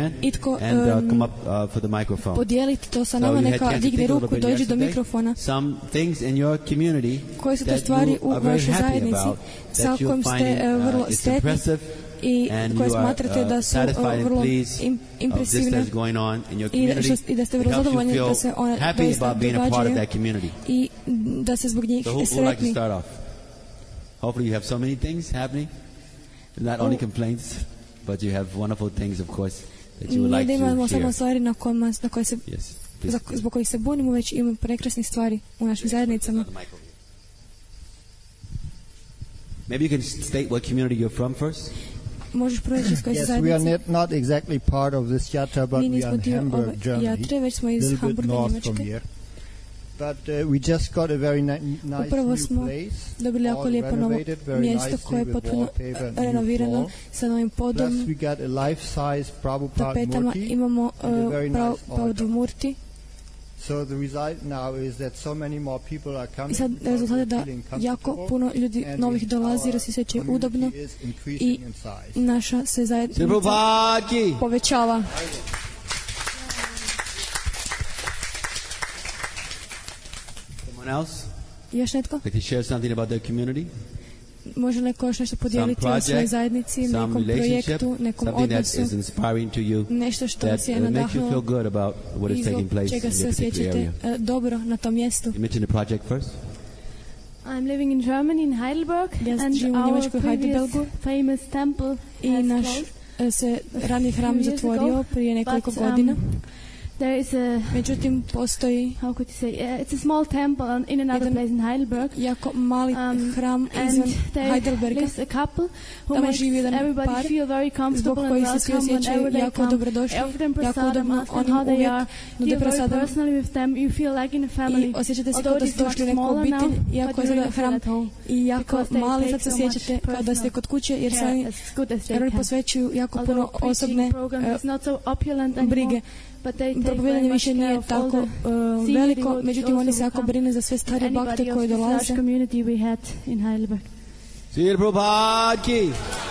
hand itko and uh, um, come up uh, for the microphone. podijeliti to sa So nama, you had neka chance to digne think a little ruku, bit dođi do yesterday. mikrofona. Some things in your community Koje su to that stvari you u are very vašoj happy zajednici about, sa that you're kojim ste finding uh, vrlo uh, it's sretni impressive i and koje you are smatrate uh, da su satisfied uh, and vrlo pleased im, of this impresivne that's going on in your i da, community. što, i da ste It vrlo helps you zadovoljni feel da se one happy doista about being a part of događaju that community. i da se zbog njih So who, who would like to sretni. start off? Hopefully you have so many things happening, not only complaints, but you have wonderful things, of course, that you would Nije like da imamo to samo share. stvari na, kojima, na koje se, Yes, za, please. zbog kojih se bunimo, već imamo prekrasnih stvari u našim zajednicama. Maybe you can state what community you're from first. Možeš proći iz koje se Yes, we are zajednice. not, not exactly part of this yatra, but Mi we nismo are in dio Hamburg, ove Germany, jatre, već smo a iz little bit Hamburga, north from Njemačke. here. But uh, we just got a very ni- nice Upravo new smo place, dobili jako all lijepo novo renovated very mjesto nicely koje je with potpuno wallpaper and new renovirano floor. sa novim Plus podom, we got a life-size Prabhupada tapetama. murti. Imamo and a very uh, nice prav, altar. pravdu murti. So the result now is that so many more people are I coming sad because rezultat je they're da feeling jako comfortable, puno ljudi and novih dolazi jer our se osjećaju community udobno is increasing i in size. naša se zajednica Prabhupada ki. povećava. Someone else Još netko? like to share something about their community? Može neko još nešto podijeliti Some o svojoj project, zajednici, some nekom relationship, projektu, nekom something that odnosu, is inspiring to you, nešto što that vas je uh, makes you feel nadahnulo good about what i is taking zbog place čega in se your particular osjećate area. e, dobro na tom mjestu. You mentioned the project first. I'm living in Germany, in Heidelberg, Ja and živim u our Njemačkoj, u previous Heidelbergu, famous temple i has naš closed. e, se rani hram Few years zatvorio ago, prije nekoliko but, um, godina. There is a, Međutim, postoji how could you say, uh, it's a small temple on, in another Jedan- place in Heidelberg. jako mali Um, hram and izvan there Heidelberga, lives a couple who Tamo makes živi jedan everybody par feel very zbog comfortable and kojih se svi welcome osjećaju whenever they jako come. dobrodošli, Offer them jako prasadam, udobno, ask them oni how they uvijek are, nude feel very prasadam personally with them, you feel like in a i family. osjećate se kao Although da it ste is došli u much neku smaller obitelj, now, iako but je you sada really feel hram at home. i jako Because they mali, take sad se so osjećate much kao da ste personal kod kuće jer care sami as good as they jer oni can. posvećuju jako Although puno preaching osobne program e, is not so opulent anymore, brige. but they take very Propovijedanje much više care nije of all tako the uh, senior veliko, devotees međutim oni also se who jako come. brine za sve stare Anybody bakte of koji this large dolaze. community we had in Heidelberg. Srila Prabhupada ki.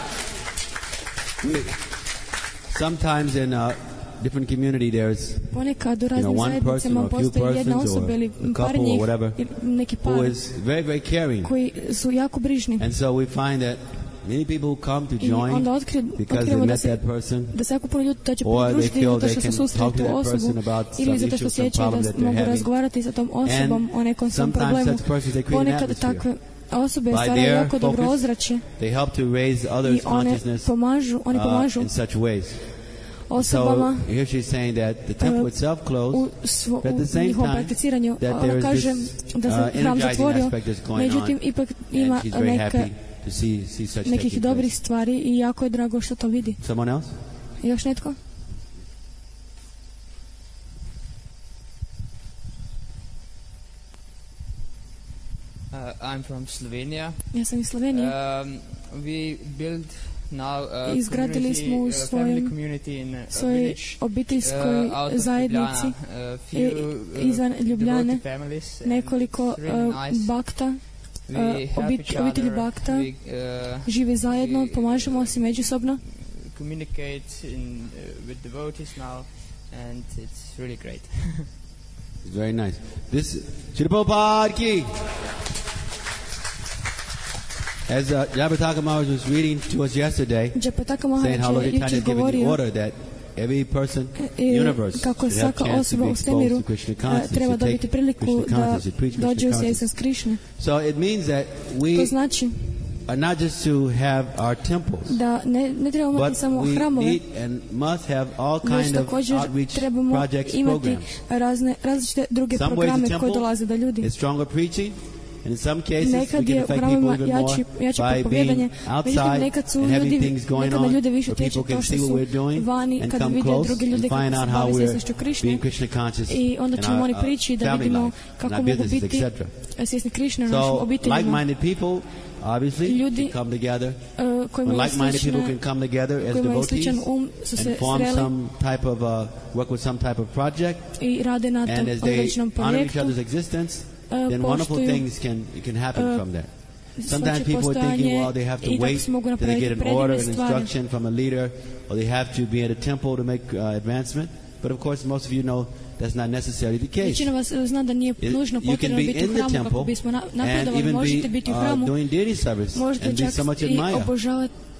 Sometimes in a different community there's Ponekad u you know, raznim one person zajednicama or a few postoji jedna persons osoba or ili a par couple or njih whatever ili neki who par is very, very caring. koji su jako brižni. And so we find that many people come to I join onda otkri, because they otkrivamo da met se that person, da se jako puno ljudi da će or they pridružiti feel zato they što can su talk susreli to tu that osobu person about ili some zato što issue, some osjećaju problem da that they're mogu having. razgovarati sa tom osobom o nekom svom sometimes problemu. such persons they create an Ponekad atmosphere. takve osobe By stvaraju their jako dobro focus, ozračje They help to raise i others' one consciousness pomažu, oni uh, pomažu in such ways. osobama So here she's saying that the temple uh, itself u, closed, svo, but at the u same njihovom time prakticiranju. that Ona there is kaže this da uh, se hram energizing zatvorio, aspect that's going međutim on, ipak ima and she's very neke, happy to see, see such nekih taking dobrih place. stvari i jako je drago što to vidi. Someone else? Još netko? Uh, I'm from Slovenia. Ja sam iz Slovenije. Um, we build now a Izgradili smo u community, a family svojem- community in a svojoj village obiteljskoj uh, out of zajednici Ljubljana. Uh, i few, uh, izvan Ljubljane devotee families, and nekoliko it's really uh, nice. bakta We uh, help obit- each obitelji other, bakta we, uh, žive zajedno, we- pomažemo se međusobno. communicate in, uh, with devotees now, and it's really great. It's very nice. This Srila Prabhupada ki. As uh, Jabhataka Maharaj was reading to us yesterday, Džapataka saying how Maharaj Lord je Chaitanya jučer has given the govorio order that every person in i the universe kako should have svaka chance to osoba be u exposed svemiru to Krishna uh, consciousness, treba to take dobiti priliku Krishna da consciousness, to preach dođe u Krishna svjesnost consciousness. Krišne. So it means that To we znači are not just to have our temples, da ne, ne trebamo imati but samo we hramove, need and must have all već kind of također outreach trebamo projects, imati programs. razne, različite druge Some ways the programe koji temple dolaze do ljudi. It's stronger preaching, and in some cases we Nekad can je u affect hramovima people even more jači, jače by propovijedanje, being međutim outside nekad su and having ljudi, things going nekad na on ljude više where utječe people to can što see what su we're doing vani, and kad come vide close druge and ljude find kako out se how bave we're svjesnošću Krišne being Krishna conscious i onda in ćemo our oni uh, prići da family vidimo life, in kako our mogu businesses, biti et cetera. svjesni Krišne u našim So obiteljima. like-minded people obviously Ljudi, can come together. uh, koji When imaju like-minded people slične, can come together as koji imaju devotees sličan um su se and form sreli some type of uh, work with some type of project, i rade na tom and as they određenom honor each projektu. other's existence, uh, then wonderful poštuju, things can can happen uh, from there. Sometimes svače people are thinking, postojanje well, they have to i tako wait se mogu till they napraviti get an predivne order, an stvari. instruction from a leader, or they have to be at a temple to make uh, advancement. But of course, most of you know that's not necessarily the case. Većina vas uh, zna da nije It- nužno you can potrebno be biti in u the hramu temple kako bismo na- and napredovali. even Možete be biti u uh, hramu, doing deity service možete and be čak so much i admired. obožavati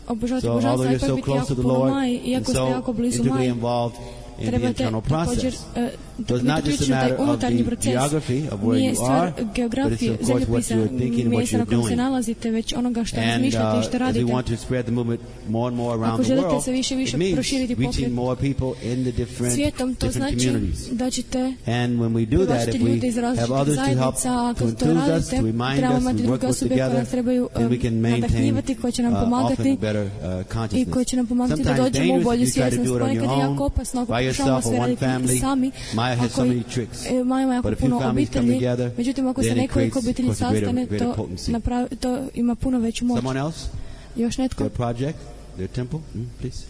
obožavati So božanstvo, although a you're ipak so biti close jako to the puno Lord Maji, and iako ste so jako blizu integrally Maji, involved in the trebate internal također process. e, So it's not biti just a uključeni u taj matter of unutarnji the proces. geography of where Nije you stvar are, but it's geografije, of course what zemljopisa, you're thinking and what mjesta na you're kojem se doing. nalazite, već onoga što And razmišljate i što uh, as we radite. want to spread the movement more and more Ako around the želite world, se više i više it means proširiti reaching pokret more people in the different, svijetom, to different znači communities. da ćete And when we do that, privlačiti if we ljude iz have različitih others to help zajednica, to ako to enthuse us, radite, to remind trebamo us, imati we work druge with osobe koje together, nas trebaju then we can maintain nadahnjivati, koje će nam uh, often pomagati a better uh, i consciousness. koji će nam pomagati da Sometimes dođemo u dangerous bolju if you try to svjesnost. do it on Ponekad your je own, jako opasno ako by pokušavamo yourself or sve one raditi family. sami. Maya has so Ako many tricks. e, Maja ima jako But if few puno families come obitelji, together, međutim ako se then it nekoliko creates, obitelji of course, a greater- sastane, greater to, potency. napravi, to ima puno veću moć. Someone else? Još netko? Their project, their temple, mm, please.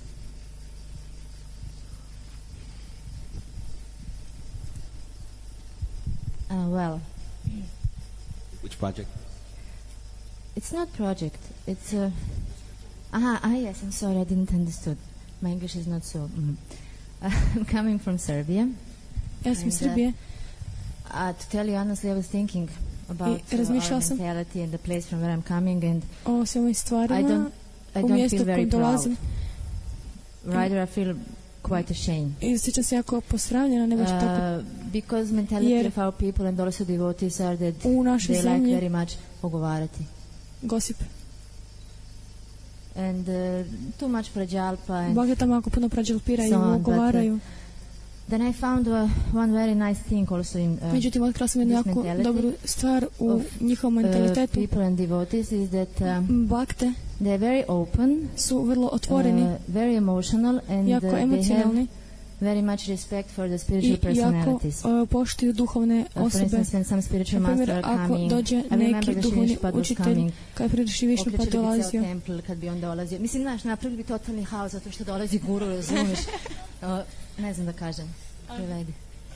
Uh, well, Which project? it's not project. It's a. Aha, ah, yes. I'm sorry, I didn't understood. My English is not so. Mm. I'm coming from Serbia. Ja sam iz And, uh, Srbije Uh, to tell you honestly, I was thinking about I uh, razmišljala our sam mentality and the place from where I'm coming, and o svim ovim I stvarima don't, I u don't mjestu feel very kojem proud. dolazim. Rather, I feel quite ashamed. I osjećam se jako posravljena, ne baš tako. Uh, because mentality Jer- of our people and also devotees are that U našoj they like zemlji very much ogovarati. gosip. And uh, too much prajalpa and Bog je tamo jako puno prađalpira i So on, ogovaraju. then I found uh, one very nice thing also in uh, Međutim, otkrila sam jednu this jako mentality dobru stvar u of, njihovom uh, mentalitetu. people and devotees is that um, Bakte they're very open, su vrlo otvoreni, uh, very emotional, and jako uh, they have emocionalni very much respect for the i spiritual jako personalities. uh, poštuju duhovne Uh, for osobe. instance, when some spiritual Na master primjer, are ako coming, dođe I remember neki the duhovni Srinivas was učitelj, coming, kad je Friedrich Višnupad okrećeli bi cijel dolazio, templ kad bi on dolazio. Mislim, znaš, napravili bi totalni haos zato što dolazi guru, razumiješ? Uh, ne znam da kažem. Prevedi.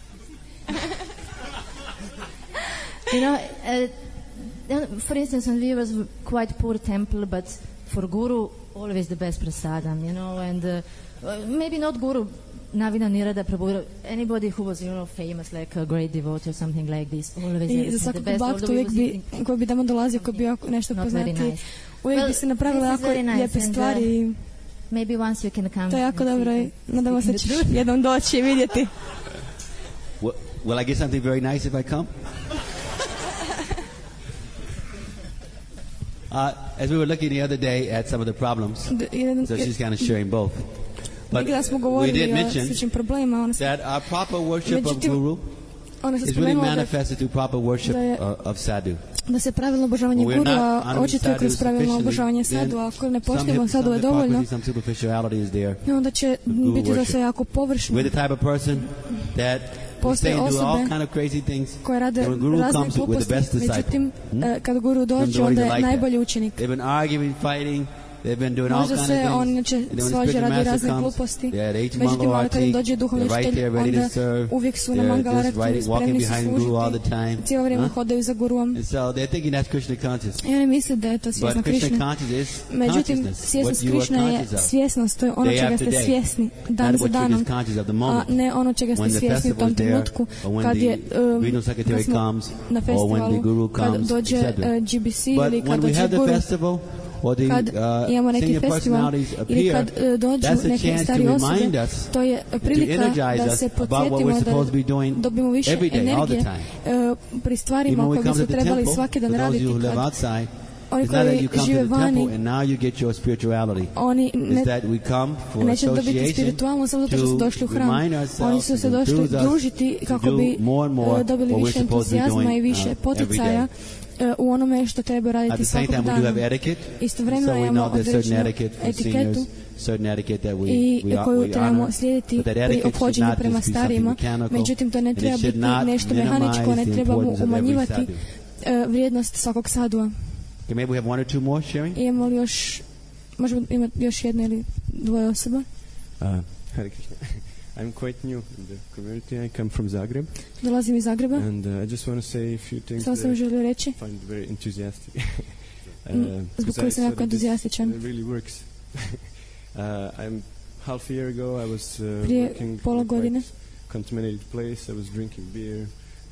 You know, uh, for instance, when we was quite poor temple, but for guru, always the best prasadam, you know, and uh, maybe not guru, Navina Nirada Prabhu, anybody who was, you know, famous, like a great devotee or something like this, always i za the svakog best, baktu although we uvijek was bi, eating koji bi tamo dolazio, koji bi jako nešto not very poznati, nice. uvijek Well, bi se napravile this is jako very nice lijepe and, uh, stvari i Maybe once you can come. to je jako and see dobro i it. nadamo se da ćeš jednom doći i vidjeti. Will, will I get something very nice if I come? Uh, as we were looking the other day at some of the problems, D- jedan- so she's kind of sharing both. But Neki dan smo we govorili did o mention sličnim problemima. Ona, that our proper worship of Međutim, Guru ona se is really spomenula da, manifested through proper worship da je- uh, of sadhu. da se pravilno obožavanje When we're guru, not a honoring očito je kroz sadhu pravilno sufficiently, obožavanje then sadu, a ako ne some, poštujemo hip, some sadove dovoljno, hypocrisy, some superficiality is there. onda će Guru biti da worship. se jako površno. We're the type of person that we Postoje stay and do all osobe kind of crazy things. koje rade And when Guru razne comes with the gluposti, best disciple, međutim, hmm? e, kad guru dođe, Some onda devotees je are like najbolji that. učenik. They've been arguing, fighting. They've been doing all Možda kind se of on things. inače And then when the svađa spiritual radi master razne comes, gluposti. they're at eight Međutim, Mangala ali kad im dođe Arati, duhovni they're right učitelj, there ready onda to serve. uvijek su na They're Mangala just Arati, right, walking spremni su behind Guru all the služiti. time. Cijelo vrijeme Huh? hodaju za guruvom. And so they're thinking that's Krishna conscious. I oni misle da je to But svjesno Krishna Krišne. conscious is Međutim, consciousness, svjesnost what you are Krišne je conscious of. svjesnost, to je ono Day čega after ste day. svjesni dan Not za what you're danom, just conscious of the a moment. ne ono čega ste When the svjesni u festival tom is there, trenutku, or when kad the je um, regional secretary kad smo comes, na or when the festivalu, guru kad comes, dođe et cetera. uh, G B C But ili when kad we dođe have the guru, festival, or the kad uh, imamo neki senior festival personalities ili appear, kad uh, dođu that's a neke chance to stari osobe, remind us, to je to prilika energize da us se about what we're podsjetimo, supposed to be da doing dobimo više every day, all the energije time. uh, pri stvarima Even when we koje come bismo to the trebali temple, svaki for dan those of raditi. you who live Kad outside, oni it's not that koji you come to žive the temple vani, and now you get your spirituality. oni ne, It's that we come for neće dobiti association spiritualno samo zato što su to došli u hram. remind Oni ourselves su se and došli enthuse us družiti to kako do bi more and more uh, dobili what we're više supposed to be entuzijazma doing, i više uh, poticaja uh, u onome što treba At raditi the same svakog time, we do have dana. etiquette. Istovremeno So we imamo know there's certain određenu etiquette for etiketu seniors, certain etiquette that we, i we, koju we trebamo honor. slijediti But that pri etiquette should ophođenju not prema just be something starima. mechanical, Međutim, to ne and it treba should biti not nešto minimize mehaničko, ne the trebamo importance of every umanjivati sadhu. uh, vrijednost svakog sadua. Okay, maybe we have one or two more sharing. Imamo li još, možemo imati još jedno ili dvoje osoba? Uh, Hare Krishna. I'm quite new in the community. I come from Zagreb. Dolazim iz Zagreba. And uh, I just want to say a few things Samo that sam želio reći, I find very enthusiastic. uh, zbog because I kojeg sam saw jako that this entuzijastičan. really works. uh, I'm half a year ago I was uh, Prije working pola in a godine quite contaminated place. I was drinking beer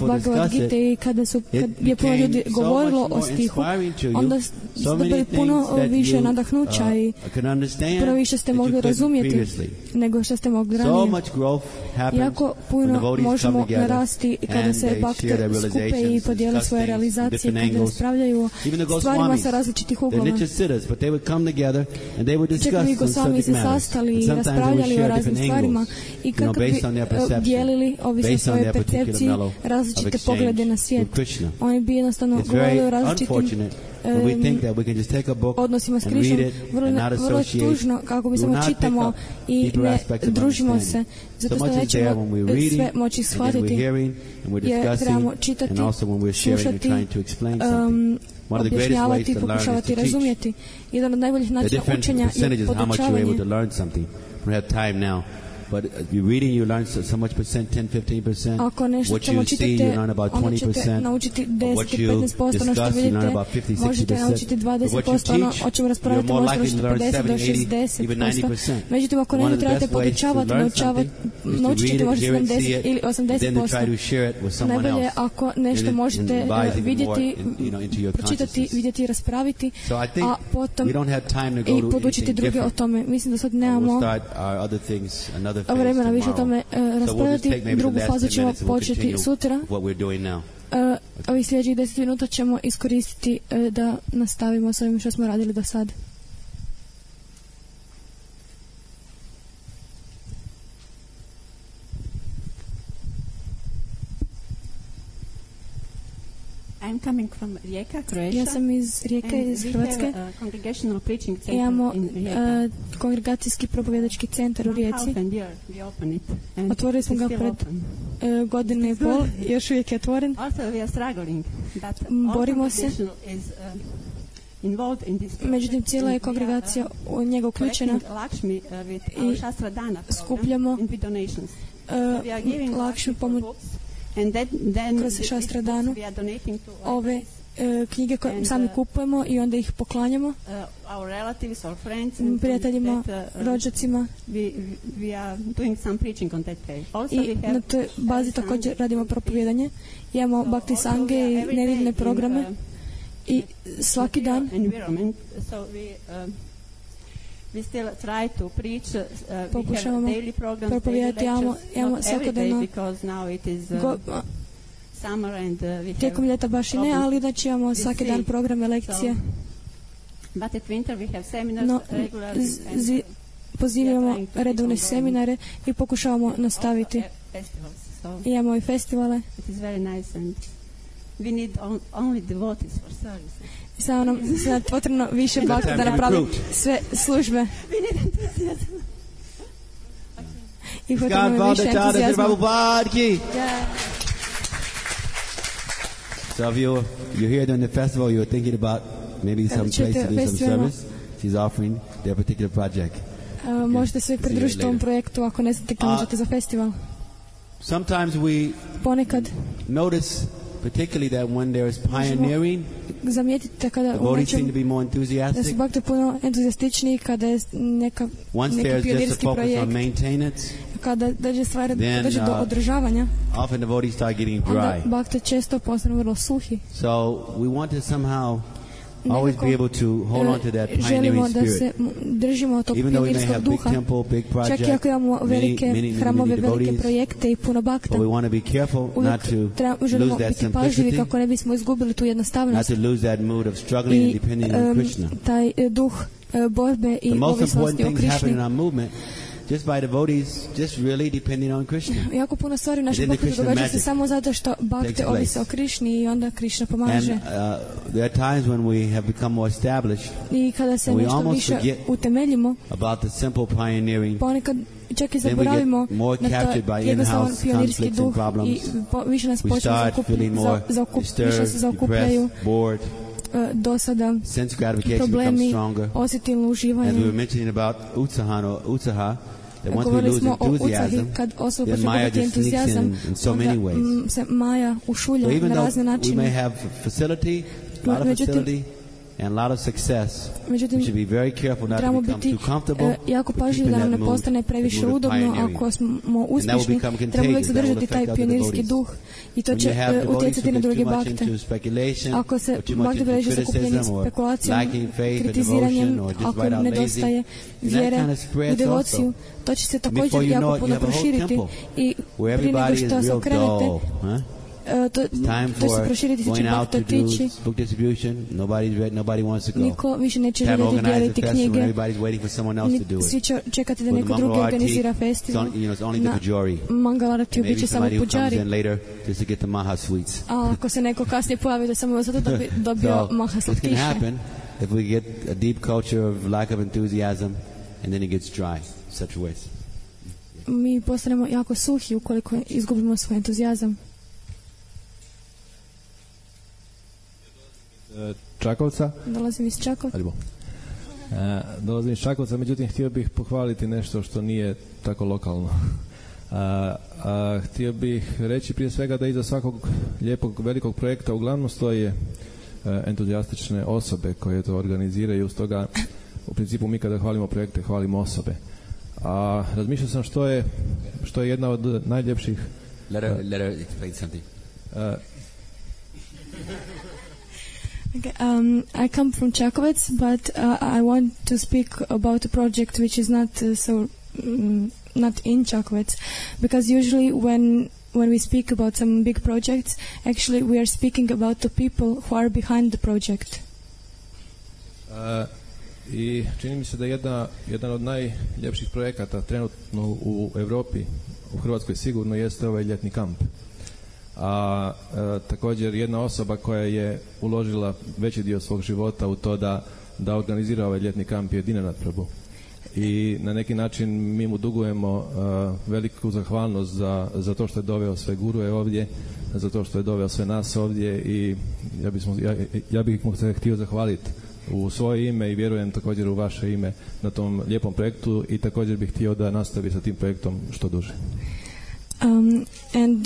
Bhagavad discuss Gita it, i kada, su, kad it je puno ljudi became so govorilo govorilo o stihu, onda ste dobili puno više nadahnuća i puno više ste mogli razumjeti nego što ste mogli ranije. Jako puno možemo narasti kada se bakte skupe i podijele svoje realizacije, kada raspravljaju o stvarima sa različitih uglova. Čak bi Gosvami se sastali i raspravljali o raznim stvarima i kako bi dijelili, ovisno svoje percepcije, različite poglede na svijet. Oni bi jednostavno govorili o različitim um, odnosima s Krišnom. Vrlo, vrlo tužno kako bi samo čitamo i ne družimo se, zato što nećemo sve moći shvatiti, jer trebamo čitati, slušati, um, objašnjavati i pokušavati razumjeti. Jedan od najboljih načina učenja je podučavanje. But if you're reading, you learn so, so much percent, ten, fifteen percent. Ako nešto What you see, you learn about twenty percent. What you discuss, you learn about fifty, sixty percent. But what you teach, you're more likely to learn seventy, eighty, even ninety percent. Međutim, ako ne trebate podučavati, naučit ćete možda sedamdeset ili osamdeset posto. Najbolje ako nešto možete vidjeti, pročitati, vidjeti i raspraviti, a potom i podučiti druge o tome. Mislim da sad nemamo vremena više o tome uh, raspravljati. Drugu fazu ćemo početi sutra. Uh, ovih sljedećih deset minuta ćemo iskoristiti uh, da nastavimo s ovim što smo radili do sad. I'm coming from Rijeka, Croatia. Ja sam iz Rijeke, iz Hrvatske. Imamo uh, kongregacijski propovjedački centar u Rijeci. Otvorili smo ga pred uh, godine i pol, još uvijek je otvoren. Borimo se. Međutim, cijela je kongregacija u njega uključena i skupljamo uh, lakšu pomoć kroz Šastradanu ove uh, knjige koje sami kupujemo i onda ih poklanjamo prijateljima, rođacima i na toj bazi također radimo propovijedanje. Imamo Bhakti Sange i nedeljne programe i svaki dan We still try to preach. Uh, pokušavamo we have daily programs, propovijedati, imamo, imamo svakodnevno uh, summer and uh, we tijekom ljeta baš i ne, ali znači imamo svaki dan programe, lekcije. So, but at winter we have seminars, no, regular, z, pozivamo redovne seminare i pokušavamo nastaviti. So, imamo i festivale. It is very nice and we need on, only devotees for service. I samo nam se potrebno više bakta da napravi sve službe. I potrebno više entuzijazma. So if you you're here during the festival, you're thinking about maybe some place to do some service. She's offering their particular project. Uh, možete se pridružiti ovom projektu ako ne znate kako možete za festival. Sometimes we ponekad notice particularly that when there is pioneering, zamijetite kada u nečem da su bakte puno entuzijastičniji, kada je neka, neki pionirski projekt, kada dođe stvari, dođe do održavanja, onda bakte često postanu vrlo suhi. So we want to somehow always be able to hold on to that pioneering spirit. Držimo tog pionirskog duha. Čak i ako imamo velike hramove, velike projekte i puno bakta, uvijek želimo biti pažljivi kako ne bismo izgubili tu jednostavnost i um, taj duh uh, borbe i ovisnosti o Krišni. Just by devotees, just really depending on Krishna. Jako puno stvari našeg bakta događa se samo zato što bakte ovise o Krišni i onda Krišna pomaže. And uh, there are times when we have become more established. I kada se nešto više utemeljimo, about the simple pioneering, ponekad čak i zaboravimo na to jednostavan pionirski duh i po, više nas počne više se zaokupljaju uh, dosada, problemi, osjetilno uživanje. Govorili smo o utsahi, kad osoba počne gubiti entuzijazam, onda se Maja ušulja na razne načine. Međutim, and a lot of success, Međutim, we should be very careful not to trebamo become biti too comfortable. e, jako but pažljivi keep da in nam that ne mood, postane the previše mood of udobno. pioneering. Ako smo And that will uspješni, become trebamo uvijek contagious. That will zadržati taj affect other pionirski devotees. duh i to When će you have e, devotees utjecati who na get druge too much bakte. into speculation, Ako se or too much bakte into previše zakupljenje criticism, or spekulacijom, lacking faith or kritiziranjem, devotion, or just ako right out nedostaje lazy, and that vjere kind of i spreads devociju, also. to će se također Before you know jako it, you puno have a whole proširiti temple i where prije nego everybody is što se real okrenete, dull, huh? e, to, It's time to će se for proširiti, će going out bakta to do tići. book distribution. Nobody's read, nobody wants to go. Niko više neće Time to željeti organize a dijeliti festival when knjige. everybody's waiting for someone else to do Ni- Svi it. će čekati da With neko the drugi Mangalarati, organizira it's festival. on- you know, it's only the Na Pujari. Mangalarati Maybe bit će samo somebody who comes puđari. in later just to get the Maha sweets. A ako se neko kasnije pojavi da samo zato da bi dobio So maha this can slatkiše. happen if we get a deep culture of lack of enthusiasm, and then it gets dry. Such ways. Mi postanemo jako suhi ukoliko izgubimo svoj entuzijazam. Čakovca. Dolazim iz Čakovca. E, dolazim iz Čakovca, međutim htio bih pohvaliti nešto što nije tako lokalno. A, a, htio bih reći prije svega da iza svakog lijepog velikog projekta uglavnom stoje e, entuzijastične osobe koje to organiziraju, stoga u principu mi kada hvalimo projekte hvalimo osobe. A razmišljao sam što je što je jedna od najljepših Let her, let her explain something. e, Okay, um, I come from Čakovec, but uh, I want to speak about a project which is not uh, so um, not in Čakovec, because usually when when we speak about some big projects, actually we are speaking about the people who are behind the project. e, I čini mi se da je jedna, jedan od najljepših projekata trenutno u Europi, u Hrvatskoj sigurno, jeste ovaj ljetni kamp. A e, također jedna osoba koja je uložila veći dio svog života u to da, da organizira ovaj ljetni kamp je Dinanath Prabhu. I na neki način mi mu dugujemo e, veliku zahvalnost za, za to što je doveo sve guruje ovdje, za to što je doveo sve nas ovdje i ja, bismo, ja, ja bih mu se htio zahvaliti u svoje ime i vjerujem također u vaše ime na tom lijepom projektu i također bih htio da nastavi sa tim projektom što duže. Um, and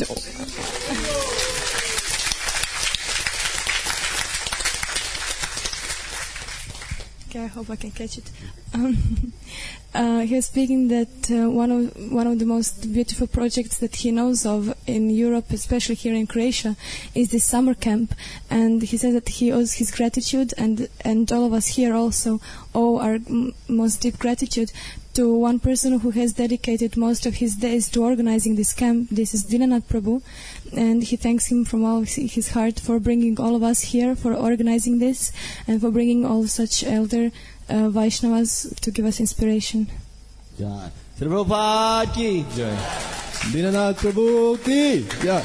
okay, I hope I can catch it. Um, uh, he was speaking that uh, one of one of the most beautiful projects that he knows of in Europe, especially here in Croatia, is this summer camp. And he says that he owes his gratitude, and and all of us here also owe our m- most deep gratitude to one person who has dedicated most of his days to organizing this camp. This is Dinanath Prabhu, and he thanks him from all his heart for bringing all of us here, for organizing this, and for bringing all such elder uh, Vaishnavas to give us inspiration. Jai. Prabhupada ki jai. Dinanath Prabhu ki jai.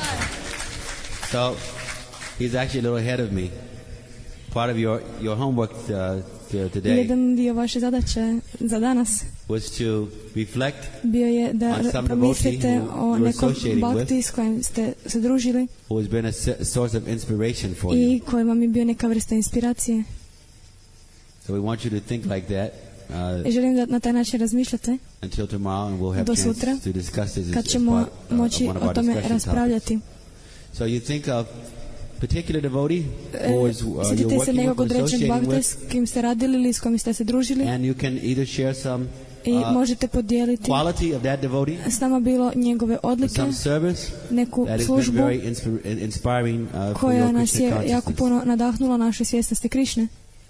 So he's actually a little ahead of me. Part of your, your homework uh, today Jedan dio vaše zadaće za danas was to reflect bio je da on some promislite devotee who o you're nekom associating bhakti with, s kojim ste se družili who has been a s- source of inspiration for you. i koji vam je bio neka vrsta inspiracije. So we want you to think like that uh, I želim da na taj način razmišljate until tomorrow, and we'll have do chance sutra, to discuss this as, kad as ćemo part uh, moći of one of o our tome discussion topics. raspravljati. So you think of particular devotee E, who is uh, you're Sjetite se working with, nekog or određenog associating bhakte with, s kim ste radili ili s kojim ste se družili and you can either share some i uh, možete podijeliti quality of that devotee, s nama bilo njegove or odlike, some service neku that has been službu very inspir- inspiring uh, for koja your nas Krishna je jako consciousness. puno nadahnula našoj svjesnosti Krišne.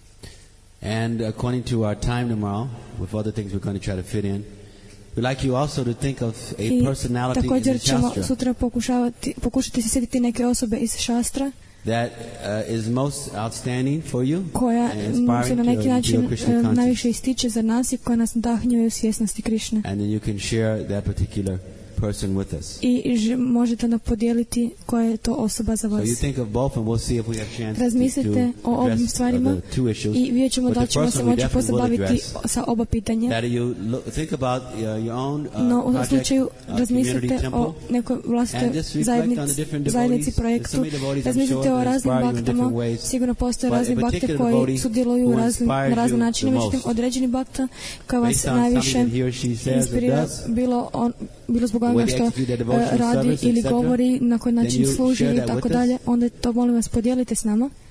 And according to our time tomorrow, with other things we're going to try to fit in, we'd like you also to think of a I personality in the također ćemo Shastra sutra pokušavati, pokušati se sjetiti neke osobe iz šastra that uh, is most outstanding for you koja and se inspiring na to neki your način Krishna e, consciousness. najviše ističe za nas i koja nas nadahnjuje u svjesnosti Krišne. And then you can share that particular person with us. I ž- možete nam podijeliti koja je to osoba za So vas. you think of both, and we'll see if we have chance to, Razmislite to o obim address uh, stvarima the two issues. i vidjet ćemo But da li the ćemo first se one we moći definitely will pozabaviti address. sa oba pitanja. That you look, think about uh, your own uh, No, u project, slučaju uh, razmislite community temple, o nekoj vlastitoj and just reflect on the zajednici, different zajednici devotees. projektu. There's so many devotees, I'm Razmislite sure, o that raznim inspire you in baktama. different ways. Sigurno postoje But razni a bakte particular koji devotee sudjeluju u who raznim, na inspires razne you načine. the Međutim, most. određeni bakta koji vas Based on najviše something that he or she says or inspirira, does, bilo, on, bilo zbog the way onoga they što execute their e, devotional radi service, ili et cetera, govori, na koji then način you služi share i that tako with us. dalje, onda to molim vas podijelite s nama.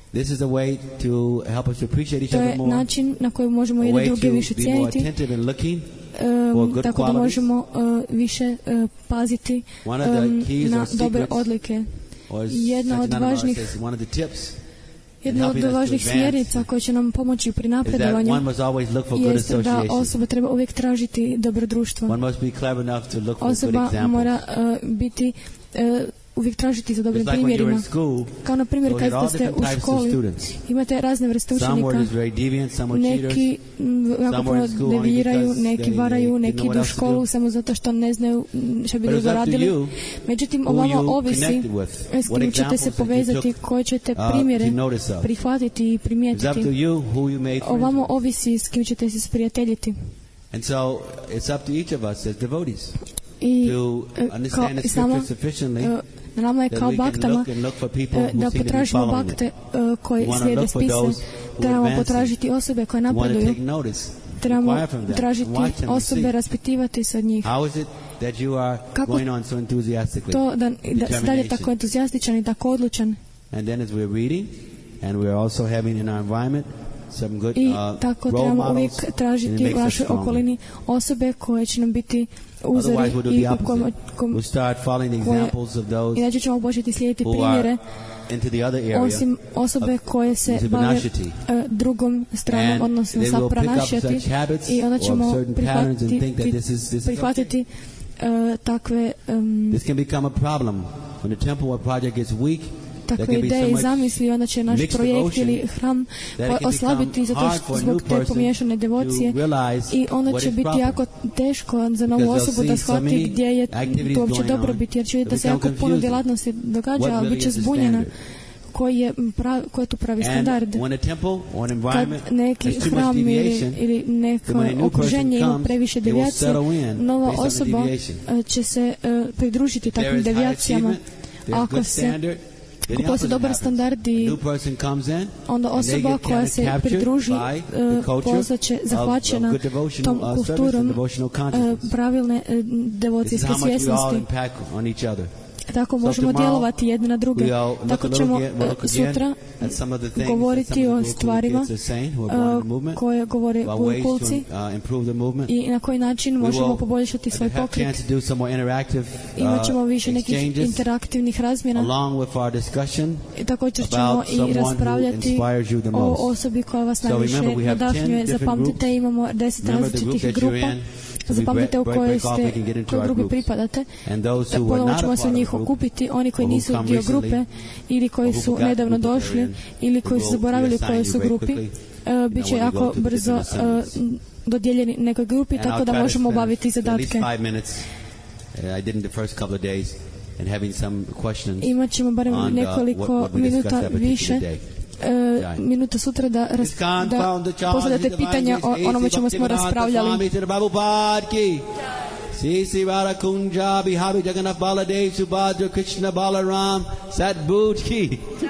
This is the way to help us to appreciate each To other je more. način na koji možemo A jedni way druge to više be more cijeniti, attentive and looking um, for good tako da qualities. možemo uh, više uh, paziti One of the um, keys na or dobre secrets, odlike. or as Jedna Satchidananda od Maharaj važnih says, one of the tips Jedna od važnih smjernica koje će nam pomoći pri napredovanju jeste da osoba treba uvijek tražiti dobro društvo. Osoba mora uh, biti uh, uvijek tražiti za dobrim primjerima. Kao na primjer kad ste u školi imate razne vrste učenika. Neki jako puno deviraju, neki varaju, neki idu u školu samo zato što ne znaju što bi drugo radili. Međutim, ovamo ovisi s kim ćete se povezati, koje ćete primjere prihvatiti i primijetiti. Ovamo ovisi s kim ćete se sprijateljiti. And so it's up to each of us as devotees I to understand the samo scripture sufficiently na nama je kao baktama da potražimo bakte koji slijede spise, trebamo potražiti osobe koje napreduju, trebamo tražiti osobe, raspitivati se od njih. Kako to da, da se dalje tako entuzijastičan i tako odlučan. I tako trebamo uvijek tražiti u našoj okolini osobe koje će nam biti uzori i koje inače ćemo početi slijediti primjere osim osobe koje se bave uh, drugom stranom, odnosno sa pranašati, i onda ćemo prihvatiti, prihvatiti uh, takve um, takve ideje i zamisli, onda će naš projekt ili hram oslabiti zato što zbog te pomiješane devocije, i onda će biti jako teško za novu osobu da shvati gdje je to uopće dobrobit, jer će vidjeti da se jako puno djelatnosti događa, ali bit će zbunjena koji je, prav, koji je tu pravi standard. Kad neki hram ili, ili neko okruženje ima previše devijacije, nova osoba će se uh, pridružiti takvim devijacijama. Ako se Ako postoji dobar standard i onda osoba koja se pridruži uh, postaće zahvaćena tom kulturom uh, pravilne uh, devocijske svjesnosti. Tako možemo djelovati jedne na druge. Tako ćemo uh, sutra govoriti o stvarima uh, koje govore Gurukulci i na koji način možemo poboljšati svoj pokret. Imat ćemo više nekih interaktivnih razmjena. I također ćemo i raspravljati o osobi koja vas najviše nadahnjuje. Zapamtite, imamo deset različitih grupa. Zapamtite u kojoj ste, kojoj grupi pripadate. Ponovno ćemo se njih okupiti, oni koji nisu dio grupe ili koji su nedavno došli ili koji su zaboravili u kojoj su grupi, uh, bit će jako brzo uh, dodijeljeni nekoj grupi, tako da možemo obaviti zadatke. Imat ćemo barem nekoliko minuta više Uh, minuta sutra da, ras, da postavljate pitanja o onome čemu smo raspravljali. Sisi Radha Kunja Bihari Jagannath Baladev Subhadra Krishna Balaram Sadbudh ki